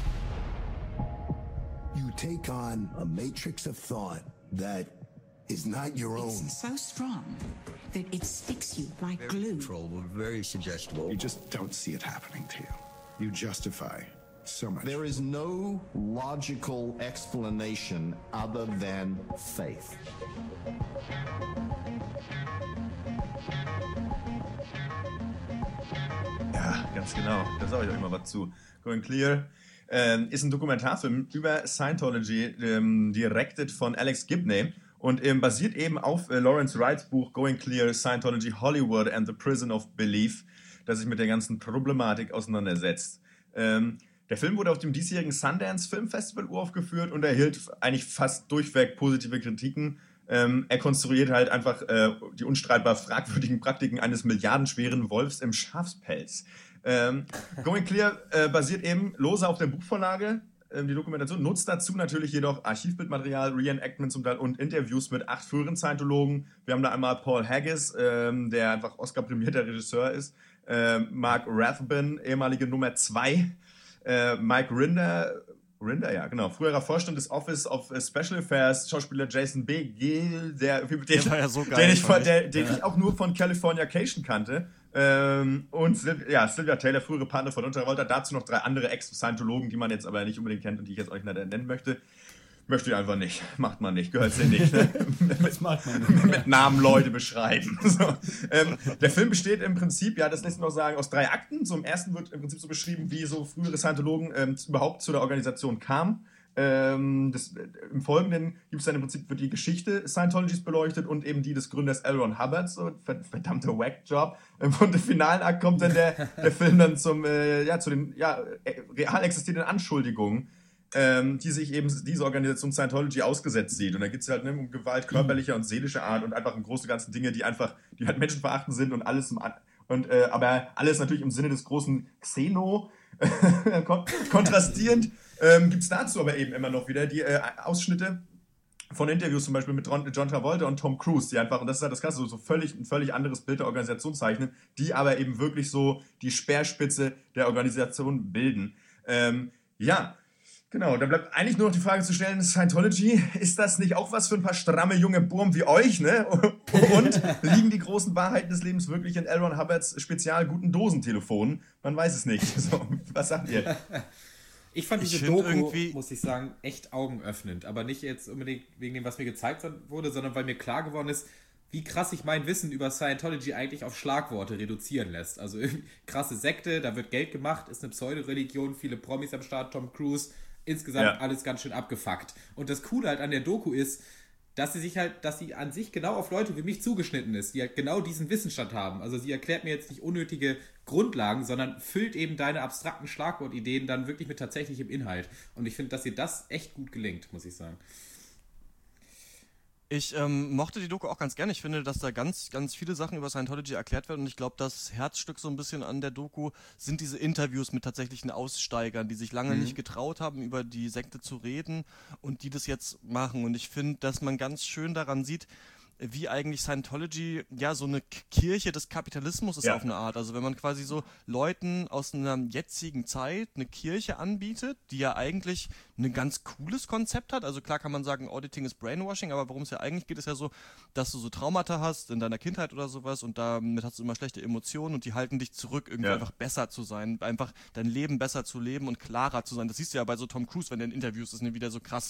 Speaker 10: You take on a matrix of thought that is not your own.
Speaker 5: It's so strong that it sticks you like glue.
Speaker 6: Controllable, very suggestible.
Speaker 7: You just don't see it happening to you. You justify so much.
Speaker 12: There is no logical explanation other than faith.
Speaker 3: Ja, ganz genau. Da sage ich euch mal was zu. Going Clear ist ein Dokumentarfilm über Scientology, directed von Alex Gibney und basiert eben auf Lawrence Wrights Buch Going Clear, Scientology, Hollywood and the Prison of Belief, das sich mit der ganzen Problematik auseinandersetzt. Der Film wurde auf dem diesjährigen Sundance Film Festival uraufgeführt und erhielt eigentlich fast durchweg positive Kritiken. Er konstruiert halt einfach die unstreitbar fragwürdigen Praktiken eines milliardenschweren Wolfs im Schafspelz. Going Clear basiert eben lose auf der Buchvorlage. Die Dokumentation nutzt dazu natürlich jedoch Archivbildmaterial, Reenactments und Interviews mit 8 früheren Scientologen. Wir haben da einmal Paul Haggis, der einfach Oscar-prämierter Regisseur ist, Mark Rathbun, ehemalige Nummer 2, Mike Rinder, ja, genau. Früherer Vorstand des Office of Special Affairs, Schauspieler Jason B. Gill, den ich auch nur von Californication kannte. Und Sylvia Taylor, frühere Partner von John Travolta. Dazu noch 3 andere Ex-Scientologen, die man jetzt aber nicht unbedingt kennt und die ich jetzt euch nicht nennen möchte. möchte ich einfach nicht. Macht man nicht, gehört sich nicht. Ne?
Speaker 4: Das macht man nicht.
Speaker 3: Mit Namen Leute beschreiben. So. Der Film besteht im Prinzip, ja, das lässt sich noch sagen, aus 3 Akten. So im ersten wird im Prinzip so beschrieben, wie so frühere Scientologen überhaupt zu der Organisation kamen. Im Folgenden gibt es dann im Prinzip, wird die Geschichte Scientologys beleuchtet und eben die des Gründers L. Ron Hubbard, so verdammter Wack-Job. Und im finalen Akt kommt dann der Film dann zu den real existierenden Anschuldigungen, die sich eben diese Organisation Scientology ausgesetzt sieht. Und da geht es halt um Gewalt körperlicher und seelischer Art und einfach um große ganze Dinge, die halt menschenverachtend sind und alles aber alles natürlich im Sinne des großen Xeno kontrastierend. Gibt es dazu aber eben immer noch wieder die Ausschnitte von Interviews zum Beispiel mit John Travolta und Tom Cruise, die einfach, und das ist halt das Ganze, so ein völlig anderes Bild der Organisation zeichnen, die aber eben wirklich so die Speerspitze der Organisation bilden. Genau, da bleibt eigentlich nur noch die Frage zu stellen, Scientology, ist das nicht auch was für ein paar stramme junge Burm wie euch, ne? Und liegen die großen Wahrheiten des Lebens wirklich in L. Ron Hubbards spezial guten Dosentelefonen? Man weiß es nicht. So, was sagt ihr?
Speaker 2: Ich fand diese Doku, muss ich sagen, echt augenöffnend. Aber nicht jetzt unbedingt wegen dem, was mir gezeigt wurde, sondern weil mir klar geworden ist, wie krass sich mein Wissen über Scientology eigentlich auf Schlagworte reduzieren lässt. Also krasse Sekte, da wird Geld gemacht, ist eine Pseudo-Religion, viele Promis am Start, Tom Cruise, insgesamt alles ganz schön abgefuckt. Und das Coole halt an der Doku ist, dass sie an sich genau auf Leute wie mich zugeschnitten ist, die halt genau diesen Wissensstand haben. Also sie erklärt mir jetzt nicht unnötige Grundlagen, sondern füllt eben deine abstrakten Schlagwortideen dann wirklich mit tatsächlichem Inhalt. Und ich finde, dass ihr das echt gut gelingt, muss ich sagen.
Speaker 1: Ich mochte die Doku auch ganz gerne. Ich finde, dass da ganz, ganz viele Sachen über Scientology erklärt werden. Und ich glaube, das Herzstück so ein bisschen an der Doku sind diese Interviews mit tatsächlichen Aussteigern, die sich lange nicht getraut haben, über die Sekte zu reden und die das jetzt machen. Und ich finde, dass man ganz schön daran sieht, wie eigentlich Scientology ja so eine Kirche des Kapitalismus ist auf eine Art. Also wenn man quasi so Leuten aus einer jetzigen Zeit eine Kirche anbietet, die ja eigentlich ein ganz cooles Konzept hat. Also klar kann man sagen, Auditing ist Brainwashing, aber worum es ja eigentlich geht, ist ja so, dass du so Traumata hast in deiner Kindheit oder sowas und damit hast du immer schlechte Emotionen und die halten dich zurück, irgendwie einfach besser zu sein, einfach dein Leben besser zu leben und klarer zu sein. Das siehst du ja bei so Tom Cruise, wenn der in Interviews ist, wieder so krass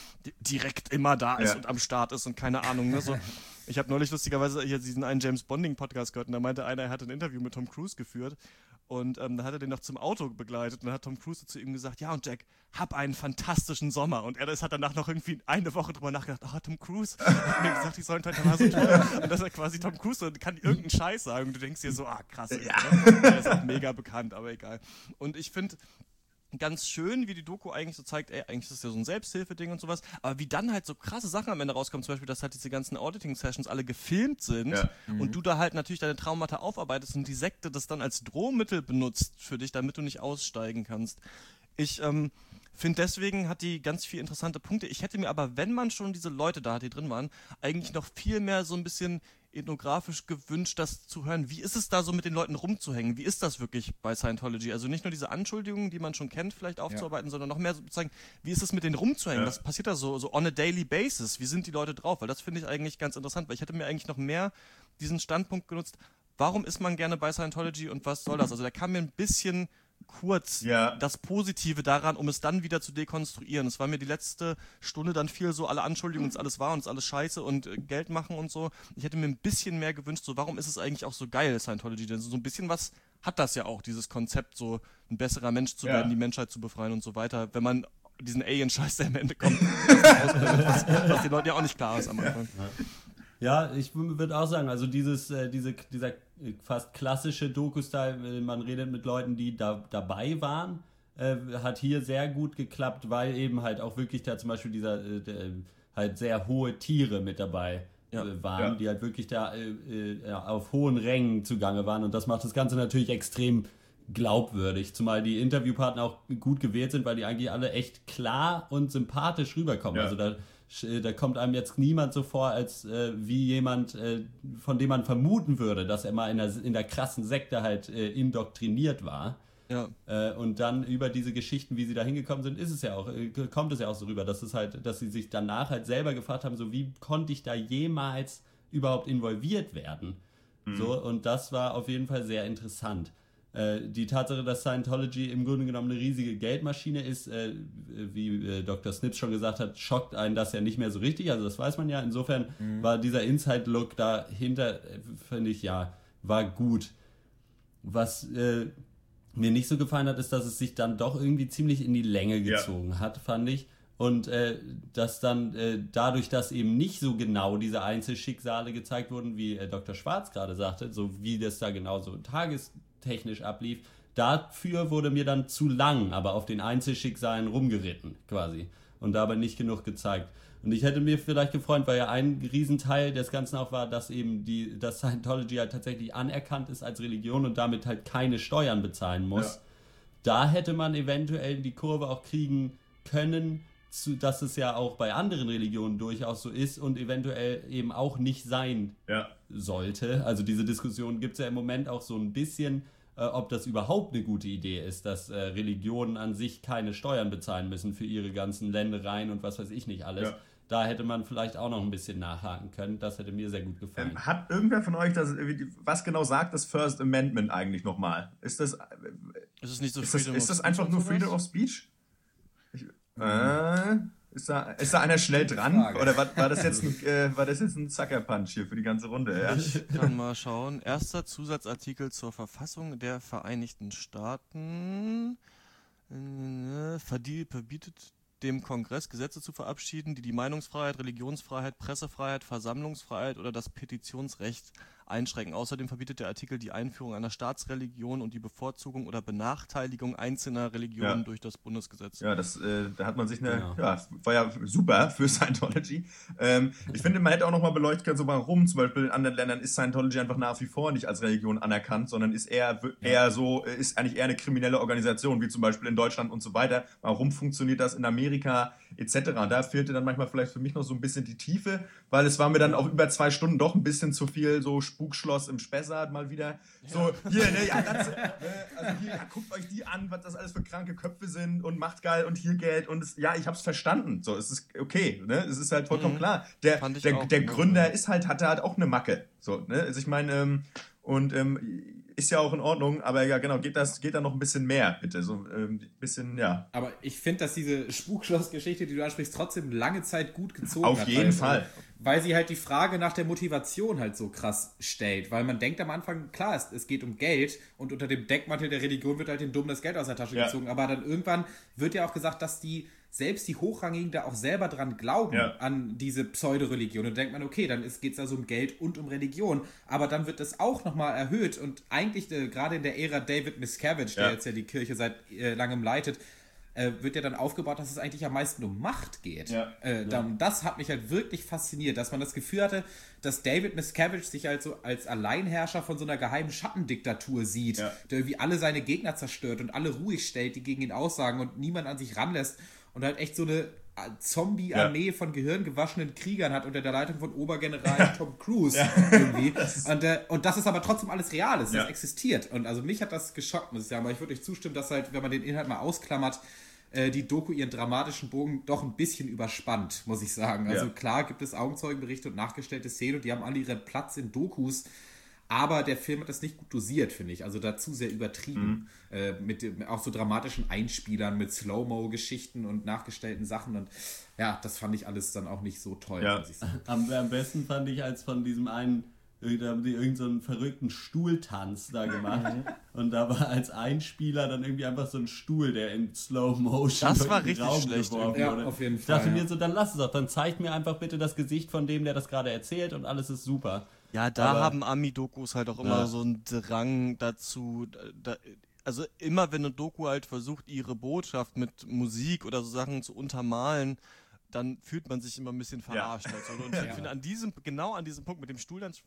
Speaker 1: direkt immer da ist und am Start ist und keine Ahnung. Ne? So, ich habe neulich lustigerweise hier diesen einen James Bonding-Podcast gehört und da meinte einer, er hatte ein Interview mit Tom Cruise geführt und da hat er den noch zum Auto begleitet und dann hat Tom Cruise zu ihm gesagt, ja und Jack, hab einen fantastischen Sommer. Und er hat danach noch irgendwie eine Woche drüber nachgedacht, Tom Cruise hat mir gesagt, ich soll heute mal so toll. Und das ist quasi Tom Cruise und kann irgendeinen Scheiß sagen. Und du denkst dir so, krass. Ne? Der ist auch mega bekannt, aber egal. Und ich finde ganz schön, wie die Doku eigentlich so zeigt, eigentlich ist das ja so ein Selbsthilfeding und sowas, aber wie dann halt so krasse Sachen am Ende rauskommen, zum Beispiel, dass halt diese ganzen Auditing-Sessions alle gefilmt sind und du da halt natürlich deine Traumata aufarbeitest und die Sekte das dann als Drohmittel benutzt für dich, damit du nicht aussteigen kannst. Ich finde, deswegen hat die ganz viele interessante Punkte. Ich hätte mir aber, wenn man schon diese Leute da hat, die drin waren, eigentlich noch viel mehr so ein bisschen ethnografisch gewünscht, das zu hören. Wie ist es da so mit den Leuten rumzuhängen? Wie ist das wirklich bei Scientology? Also nicht nur diese Anschuldigungen, die man schon kennt, vielleicht aufzuarbeiten, sondern noch mehr sozusagen, wie ist es mit denen rumzuhängen? Was passiert da so on a daily basis? Wie sind die Leute drauf? Weil das finde ich eigentlich ganz interessant, weil ich hätte mir eigentlich noch mehr diesen Standpunkt genutzt, warum ist man gerne bei Scientology und was soll das? Also da kam mir ein bisschen kurz das Positive daran, um es dann wieder zu dekonstruieren. Es war mir die letzte Stunde dann viel so, alle Anschuldigungen, uns alles wahr, uns alles scheiße und Geld machen und so. Ich hätte mir ein bisschen mehr gewünscht, so warum ist es eigentlich auch so geil, Scientology? Denn so ein bisschen was hat das ja auch, dieses Konzept, so ein besserer Mensch zu werden, die Menschheit zu befreien und so weiter, wenn man diesen Alien-Scheiß, der am Ende kommt, was den Leuten ja auch nicht klar ist am Anfang.
Speaker 4: Ja, ich würde auch sagen, also dieser fast klassische Doku-Style, man redet mit Leuten, die dabei waren, hat hier sehr gut geklappt, weil eben halt auch wirklich da zum Beispiel halt sehr hohe Tiere mit dabei waren, die halt wirklich da auf hohen Rängen zugange waren und das macht das Ganze natürlich extrem glaubwürdig, zumal die Interviewpartner auch gut gewählt sind, weil die eigentlich alle echt klar und sympathisch rüberkommen. Also da kommt einem jetzt niemand so vor, als wie jemand, von dem man vermuten würde, dass er mal in der krassen Sekte halt indoktriniert war. Ja. Und dann über diese Geschichten, wie sie da hingekommen sind, kommt es ja auch so rüber, dass sie sich danach halt selber gefragt haben, so wie konnte ich da jemals überhaupt involviert werden? So, und das war auf jeden Fall sehr interessant. Die Tatsache, dass Scientology im Grunde genommen eine riesige Geldmaschine ist, wie Dr. Snips schon gesagt hat, schockt einen das ja nicht mehr so richtig. Also das weiß man ja. Insofern war dieser Inside-Look dahinter, finde ich, war gut. Was mir nicht so gefallen hat, ist, dass es sich dann doch irgendwie ziemlich in die Länge gezogen hat, fand ich. Und dass dann dadurch, dass eben nicht so genau diese Einzelschicksale gezeigt wurden, wie Dr. Schwarz gerade sagte, so wie das da genau so tagestechnisch ablief, dafür wurde mir dann zu lang, aber auf den Einzelschicksalen rumgeritten quasi und dabei nicht genug gezeigt. Und ich hätte mir vielleicht gefreut, weil ja ein Riesenteil des Ganzen auch war, dass eben dass Scientology halt tatsächlich anerkannt ist als Religion und damit halt keine Steuern bezahlen muss. Ja. Da hätte man eventuell die Kurve auch kriegen können, dass es ja auch bei anderen Religionen durchaus so ist und eventuell eben auch nicht sein sollte. Also diese Diskussion gibt es ja im Moment auch so ein bisschen, ob das überhaupt eine gute Idee ist, dass Religionen an sich keine Steuern bezahlen müssen für ihre ganzen Ländereien und was weiß ich nicht alles. Ja. Da hätte man vielleicht auch noch ein bisschen nachhaken können. Das hätte mir sehr gut gefallen.
Speaker 3: Hat irgendwer von euch was genau sagt das First Amendment eigentlich nochmal? Ist das
Speaker 1: nicht so
Speaker 3: ist das einfach nur Freedom of Speech? Ist da einer schnell dran? Frage. Oder war das jetzt ein Sucker Punch hier für die ganze Runde? Ja?
Speaker 1: Ich kann mal schauen. Erster Zusatzartikel zur Verfassung der Vereinigten Staaten verbietet dem Kongress Gesetze zu verabschieden, die Meinungsfreiheit, Religionsfreiheit, Pressefreiheit, Versammlungsfreiheit oder das Petitionsrecht einschränken. Außerdem verbietet der Artikel die Einführung einer Staatsreligion und die Bevorzugung oder Benachteiligung einzelner Religionen durch das Bundesgesetz.
Speaker 3: Ja, da hat man sich war ja super für Scientology. Ich finde, man hätte auch nochmal beleuchten können, so warum zum Beispiel in anderen Ländern ist Scientology einfach nach wie vor nicht als Religion anerkannt, sondern ist ist eigentlich eher eine kriminelle Organisation, wie zum Beispiel in Deutschland und so weiter. Warum funktioniert das in Amerika etc.? Und da fehlte dann manchmal vielleicht für mich noch so ein bisschen die Tiefe, weil es war mir dann auf über 2 Stunden doch ein bisschen zu viel so Spukschloss im Spessart mal wieder. So, hier, also hier, guckt euch die an, was das alles für kranke Köpfe sind und macht geil und hier Geld und ich hab's verstanden. So, es ist okay, ne? Es ist halt vollkommen klar. Der Gründer hatte halt auch eine Macke. So, ne? Also ich meine, ist ja auch in Ordnung, aber ja genau, geht da noch ein bisschen mehr, bitte. So ein bisschen, ja.
Speaker 2: Aber ich finde, dass diese Spukschloss-Geschichte, die du ansprichst, trotzdem lange Zeit gut gezogen
Speaker 3: hat. Auf jeden Fall.
Speaker 2: Weil sie halt die Frage nach der Motivation halt so krass stellt. Weil man denkt am Anfang, klar, es geht um Geld und unter dem Deckmantel der Religion wird halt den Dummen das Geld aus der Tasche gezogen. Aber dann irgendwann wird ja auch gesagt, dass selbst die Hochrangigen da auch selber dran glauben an diese Pseudo-Religion. Und denkt man, okay, dann geht es also um Geld und um Religion. Aber dann wird das auch nochmal erhöht. Und eigentlich, gerade in der Ära David Miscavige, der jetzt ja die Kirche seit langem leitet, wird ja dann aufgebaut, dass es eigentlich am meisten um Macht geht. Das hat mich halt wirklich fasziniert, dass man das Gefühl hatte, dass David Miscavige sich halt so als Alleinherrscher von so einer geheimen Schattendiktatur sieht, der irgendwie alle seine Gegner zerstört und alle ruhig stellt, die gegen ihn aussagen und niemand an sich ranlässt und halt echt so eine Zombie-Armee von gehirngewaschenen Kriegern hat unter der Leitung von Obergeneral Tom Cruise irgendwie. Und das ist aber trotzdem alles real, das existiert. Und also mich hat das geschockt, muss ich sagen. Aber ich würde euch zustimmen, dass halt, wenn man den Inhalt mal ausklammert, die Doku ihren dramatischen Bogen doch ein bisschen überspannt, muss ich sagen. Also klar gibt es Augenzeugenberichte und nachgestellte Szenen und die haben alle ihren Platz in Dokus. Aber der Film hat das nicht gut dosiert, finde ich. Also dazu sehr übertrieben. Mit auch so dramatischen Einspielern, mit Slow-Mo-Geschichten und nachgestellten Sachen. Und ja, das fand ich alles dann auch nicht so toll, muss ich sagen.
Speaker 4: Am besten fand ich, als von diesem einen, da haben die irgend so einen verrückten Stuhltanz da gemacht. Und da war als Einspieler dann irgendwie einfach so ein Stuhl, der in Slow-Motion
Speaker 1: das war richtig Raum schlecht
Speaker 4: geworfen wurde.
Speaker 2: Auf jeden Fall.
Speaker 4: Ich dachte mir so, dann lass es doch. Dann zeigt mir einfach bitte das Gesicht von dem, der das gerade erzählt und alles ist super.
Speaker 1: Ja, haben Ami-Dokus halt auch immer so einen Drang dazu, also immer wenn eine Doku halt versucht, ihre Botschaft mit Musik oder so Sachen zu untermalen, dann fühlt man sich immer ein bisschen verarscht. Also. Und ich finde, genau an diesem Punkt mit dem Stuhldance,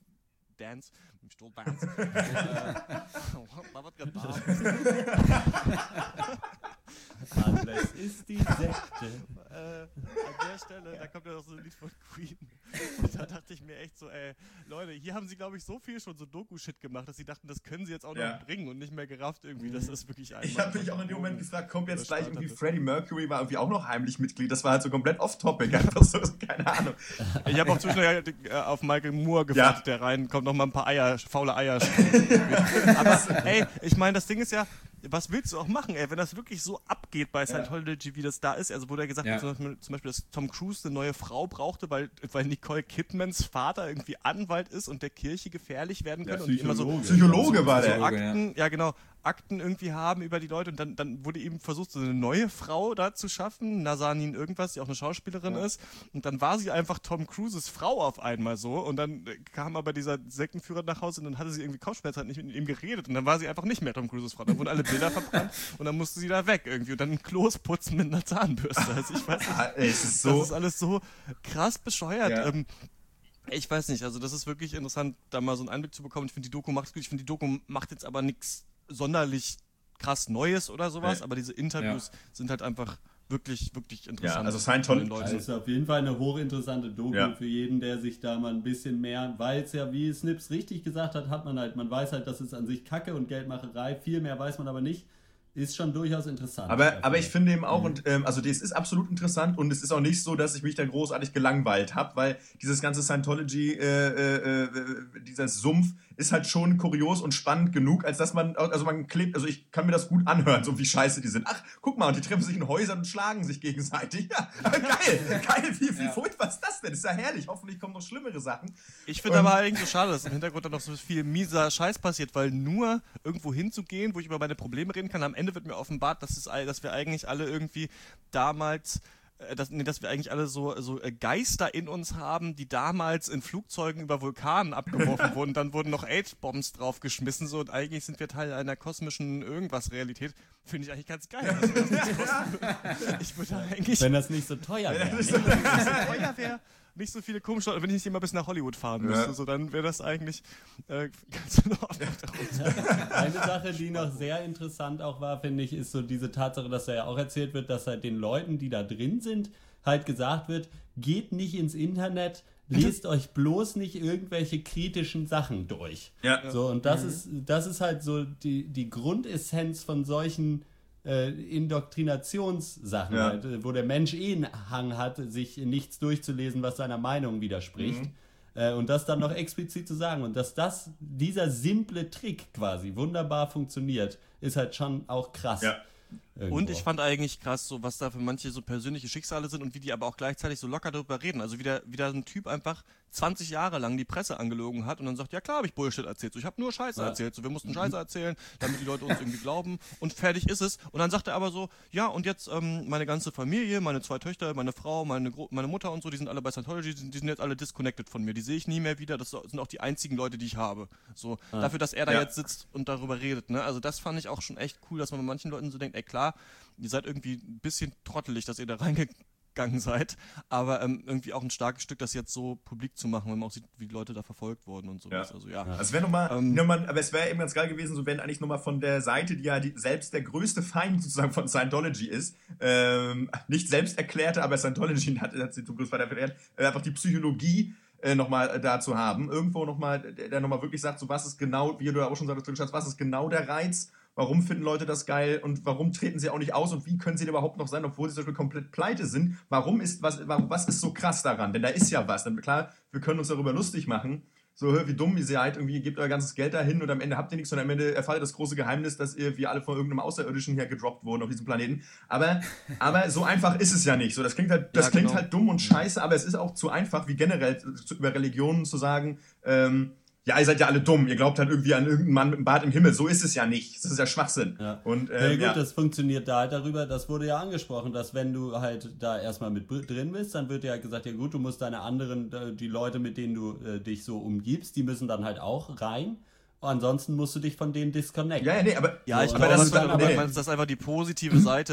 Speaker 4: Alles ist die Sekte.
Speaker 1: An der Stelle, da kommt ja noch so ein Lied von Queen. Und da dachte ich mir echt so, Leute, hier haben sie, glaube ich, so viel schon so Doku-Shit gemacht, dass sie dachten, das können sie jetzt auch noch bringen und nicht mehr gerafft irgendwie. Das ist wirklich einmal.
Speaker 3: Ich habe mich auch in dem Moment gefragt, kommt jetzt gleich irgendwie Freddie Mercury, war irgendwie auch noch heimlich Mitglied. Das war halt so komplett off-topic, einfach so, keine Ahnung.
Speaker 1: Ich habe auch zwischendurch auf Michael Moore gewartet, der rein kommt, noch mal ein paar faule Eier. Aber ey, ich meine, das Ding ist ja, was willst du auch machen, ey, wenn das wirklich so abgeht bei Scientology, wie das da ist, also wurde ja gesagt, zum Beispiel, dass Tom Cruise eine neue Frau brauchte, weil Nicole Kidmans Vater irgendwie Anwalt ist und der Kirche gefährlich werden könnte. Und die immer so
Speaker 3: Psychologe war der.
Speaker 1: Akten irgendwie haben über die Leute und dann wurde eben versucht, so eine neue Frau da zu schaffen, Nazanin irgendwas, die auch eine Schauspielerin ist, und dann war sie einfach Tom Cruises Frau auf einmal so und dann kam aber dieser Sektenführer nach Hause und dann hatte sie irgendwie Kopfschmerzen, hat nicht mit ihm geredet und dann war sie einfach nicht mehr Tom Cruises Frau, dann wurden alle Bilder verbrannt und dann musste sie da weg irgendwie und dann ein Klos putzen mit einer Zahnbürste, also ich weiß nicht, das ist alles so krass bescheuert. Ich weiß nicht, also das ist wirklich interessant, da mal so einen Einblick zu bekommen. Ich finde, die Doku macht es gut, ich finde, die Doku macht jetzt aber nichts sonderlich krass Neues oder sowas, aber diese Interviews sind halt einfach wirklich, wirklich interessant.
Speaker 3: Ja, also Scientology.
Speaker 4: Das ist auf jeden Fall eine hochinteressante Doku für jeden, der sich da mal ein bisschen mehr, weil es ja, wie Snips richtig gesagt hat, man weiß halt, dass es an sich Kacke und Geldmacherei, viel mehr weiß man aber nicht. Ist schon durchaus interessant.
Speaker 3: Aber ich finde eben auch, und also das ist absolut interessant und es ist auch nicht so, dass ich mich da großartig gelangweilt habe, weil dieses ganze Scientology, dieser Sumpf ist halt schon kurios und spannend genug, als dass man klebt, also ich kann mir das gut anhören, so wie scheiße die sind. Ach, guck mal, und die treffen sich in Häusern und schlagen sich gegenseitig. Ja, geil, wie furchtbar ist das denn? Das ist ja herrlich, hoffentlich kommen noch schlimmere Sachen.
Speaker 1: Ich finde aber eigentlich so schade, dass im Hintergrund dann noch so viel mieser Scheiß passiert, weil nur irgendwo hinzugehen, wo ich über meine Probleme reden kann, am Ende wird mir offenbart, dass wir eigentlich alle irgendwie damals, dass wir eigentlich alle so Geister in uns haben, die damals in Flugzeugen über Vulkanen abgeworfen wurden, dann wurden noch Age-Bombs draufgeschmissen, so, und eigentlich sind wir Teil einer kosmischen Irgendwas-Realität. Finde ich eigentlich ganz geil. Ich würde eigentlich...
Speaker 4: Wenn das nicht so teuer wäre.
Speaker 1: Nicht so viele komische Leute, wenn ich nicht immer bis nach Hollywood fahren müsste, so, dann wäre das eigentlich ganz in Ordnung.
Speaker 4: Eine Sache, die noch sehr interessant auch war, finde ich, ist so diese Tatsache, dass da ja auch erzählt wird, dass halt den Leuten, die da drin sind, halt gesagt wird, geht nicht ins Internet, lest euch bloß nicht irgendwelche kritischen Sachen durch. Ja. So, und das ist halt so die Grundessenz von solchen Indoktrinationssachen, halt, wo der Mensch einen Hang hat, sich nichts durchzulesen, was seiner Meinung widerspricht. Und das dann noch explizit zu sagen. Und dass dieser simple Trick quasi wunderbar funktioniert, ist halt schon auch krass.
Speaker 3: Ja.
Speaker 1: Und ich fand eigentlich krass, so was da für manche so persönliche Schicksale sind und wie die aber auch gleichzeitig so locker darüber reden. Also wie da ein Typ einfach 20 Jahre lang die Presse angelogen hat und dann sagt, ja klar, habe ich Bullshit erzählt. So, ich habe nur Scheiße erzählt. So, wir mussten Scheiße erzählen, damit die Leute uns irgendwie glauben und fertig ist es. Und dann sagt er aber so, ja, und jetzt meine ganze Familie, meine 2 Töchter, meine Frau, meine Mutter und so, die sind alle bei Scientology, die sind jetzt alle disconnected von mir. Die sehe ich nie mehr wieder. Das sind auch die einzigen Leute, die ich habe. So, dafür, dass er da jetzt sitzt und darüber redet. Ne? Also das fand ich auch schon echt cool, dass man bei manchen Leuten so denkt, ey klar, ihr seid irgendwie ein bisschen trottelig, dass ihr da reingegangen seid, aber irgendwie auch ein starkes Stück, das jetzt so publik zu machen, wenn man auch sieht, wie die Leute da verfolgt wurden und sowas. Also
Speaker 3: Also wäre aber es wäre eben ganz geil gewesen, so wenn eigentlich nochmal von der Seite, die ja selbst der größte Feind sozusagen von Scientology ist, nicht selbst erklärte, aber Scientology hat sie zum Schluss weiter erklärt, einfach die Psychologie nochmal da zu haben. Irgendwo nochmal, der nochmal wirklich sagt, so was ist genau, wie du auch schon sagst, was ist genau der Reiz? Warum finden Leute das geil und warum treten sie auch nicht aus und wie können sie denn überhaupt noch sein, obwohl sie zum Beispiel komplett pleite sind? Was ist so krass daran? Denn da ist ja was. Denn klar, wir können uns darüber lustig machen. So, wie dumm ihr seid, irgendwie gebt euer ganzes Geld dahin und am Ende habt ihr nichts und am Ende erfahrt ihr das große Geheimnis, dass wir alle von irgendeinem Außerirdischen her gedroppt wurden auf diesem Planeten. Aber so einfach ist es ja nicht. So, das klingt halt dumm und scheiße, aber es ist auch zu einfach, wie generell über Religionen zu sagen, ja, ihr seid ja alle dumm, ihr glaubt halt irgendwie an irgendeinen Mann mit einem Bart im Himmel. So ist es ja nicht. Das ist ja Schwachsinn. Ja. Und,
Speaker 4: das funktioniert da halt darüber, das wurde ja angesprochen, dass wenn du halt da erstmal mit drin bist, dann wird ja halt gesagt, ja gut, du musst deine anderen, die Leute, mit denen du dich so umgibst, die müssen dann halt auch rein. Ansonsten musst du dich von denen disconnecten.
Speaker 3: Ja, nee, aber...
Speaker 1: Ja, ich glaube, das ist einfach die positive Seite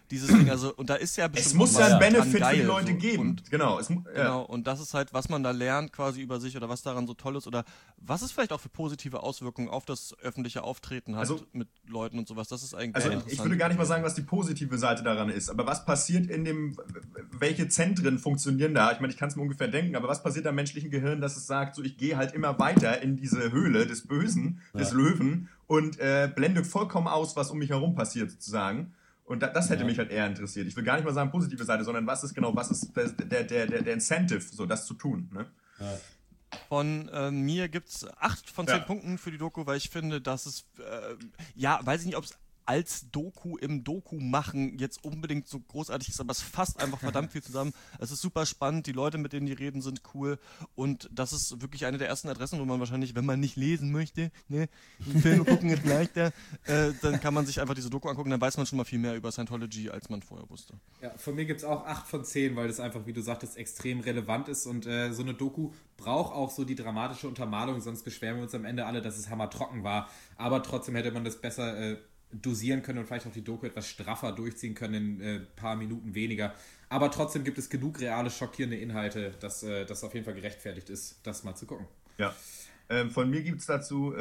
Speaker 1: dieses Ding, also, und da ist ja bestimmt...
Speaker 3: Es muss ja einen Benefit
Speaker 1: geil,
Speaker 3: für die Leute
Speaker 1: so.
Speaker 3: geben.
Speaker 1: Und,
Speaker 3: genau,
Speaker 1: genau, und das ist halt, was man da lernt quasi über sich oder was daran so toll ist oder was es vielleicht auch für positive Auswirkungen auf das öffentliche Auftreten hat
Speaker 3: Also,
Speaker 1: mit Leuten und sowas. Das ist eigentlich
Speaker 3: Also
Speaker 1: interessant.
Speaker 3: ich würde gar nicht mal sagen, was die positive Seite daran ist, aber was passiert welche Zentren funktionieren da? Ich meine, ich kann es mir ungefähr denken, aber was passiert am menschlichen Gehirn, dass es sagt, so ich gehe halt immer weiter in diese Höhle des Bösen, des Löwen und blende vollkommen aus, was um mich herum passiert sozusagen. Und das hätte mich halt eher interessiert. Ich will gar nicht mal sagen positive Seite, sondern was ist der Incentive, so das zu tun. Ne?
Speaker 4: Ja.
Speaker 1: Von mir gibt's 8 von 10 Punkten für die Doku, weil ich finde, dass es, weiß ich nicht, ob es als Doku im Doku machen jetzt unbedingt so großartig ist, aber es fasst einfach verdammt viel zusammen. Es ist super spannend, die Leute, mit denen die reden, sind cool und das ist wirklich eine der ersten Adressen, wo man wahrscheinlich, wenn man nicht lesen möchte, ne, Filme gucken ist leichter, dann kann man sich einfach diese Doku angucken, dann weiß man schon mal viel mehr über Scientology, als man vorher wusste.
Speaker 2: Ja, von mir gibt's auch 8 von 10, weil das einfach, wie du sagtest, extrem relevant ist und so eine Doku braucht auch so die dramatische Untermalung, sonst beschweren wir uns am Ende alle, dass es hammertrocken war, aber trotzdem hätte man das besser dosieren können und vielleicht auch die Doku etwas straffer durchziehen können in ein paar Minuten weniger. Aber trotzdem gibt es genug reale, schockierende Inhalte, dass das auf jeden Fall gerechtfertigt ist, das mal zu gucken.
Speaker 3: Ja, von mir gibt es dazu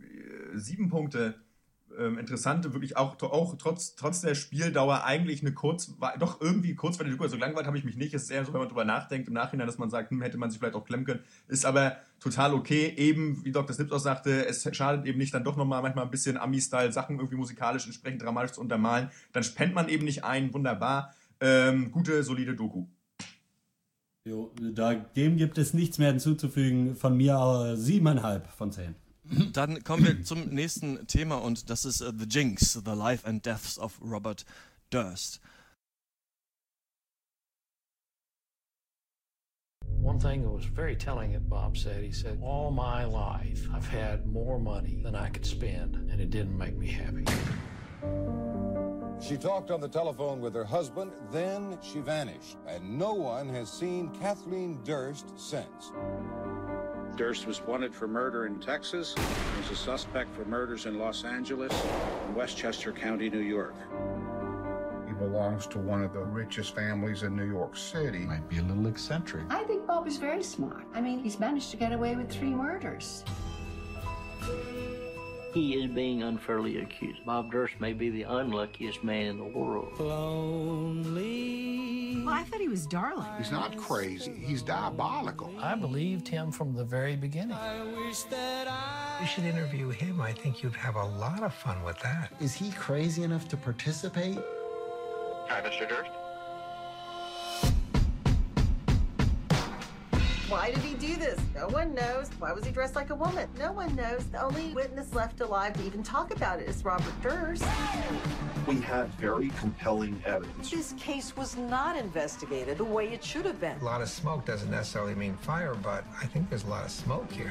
Speaker 3: 7 Punkte. Interessante, wirklich auch trotz der Spieldauer eigentlich eine doch irgendwie kurzweilige Doku, also langweilig habe ich mich nicht, es ist eher so, wenn man drüber nachdenkt im Nachhinein, dass man sagt, hätte man sich vielleicht auch klemmen können, ist aber total okay, eben, wie Dr. Snips auch sagte, es schadet eben nicht, dann doch nochmal manchmal ein bisschen Ami-Style Sachen irgendwie musikalisch entsprechend dramatisch zu untermalen, dann pennt man eben nicht ein, wunderbar, gute, solide Doku.
Speaker 4: Jo, dem gibt es nichts mehr hinzuzufügen, von mir 7,5 von 10.
Speaker 1: Dann kommen wir zum nächsten Thema und das ist The Jinx, The Life and Deaths of Robert Durst.
Speaker 13: One thing that was very telling that Bob said, he said, all my life I've had more money than I could spend and it didn't make me happy.
Speaker 14: She talked on the telephone with her husband, then she vanished, and no one has seen Kathleen Durst since.
Speaker 15: Durst was wanted for murder in Texas, was a suspect for murders in Los Angeles and Westchester County, New York.
Speaker 16: He belongs to one of the richest families in New York City.
Speaker 17: Might be a little eccentric.
Speaker 18: I think Bob is very smart. I mean, he's managed to get away with 3 murders.
Speaker 19: He is being unfairly accused. Bob Durst may be the unluckiest man in the world.
Speaker 18: Lonely. Well, I thought he was darling.
Speaker 16: He's not crazy. He's diabolical.
Speaker 13: I believed him from the very beginning.
Speaker 20: You should interview him. I think you'd have a lot of fun with that.
Speaker 17: Is he crazy enough to participate?
Speaker 21: Hi, Mr. Durst.
Speaker 22: Why did he do this? No one knows. Why was he dressed like a woman? No one knows. The only witness left alive to even talk about it is Robert Durst.
Speaker 23: We have very compelling evidence.
Speaker 22: This case was not investigated the way it should have been.
Speaker 20: A lot of smoke doesn't necessarily mean fire, but I think there's a lot of smoke here.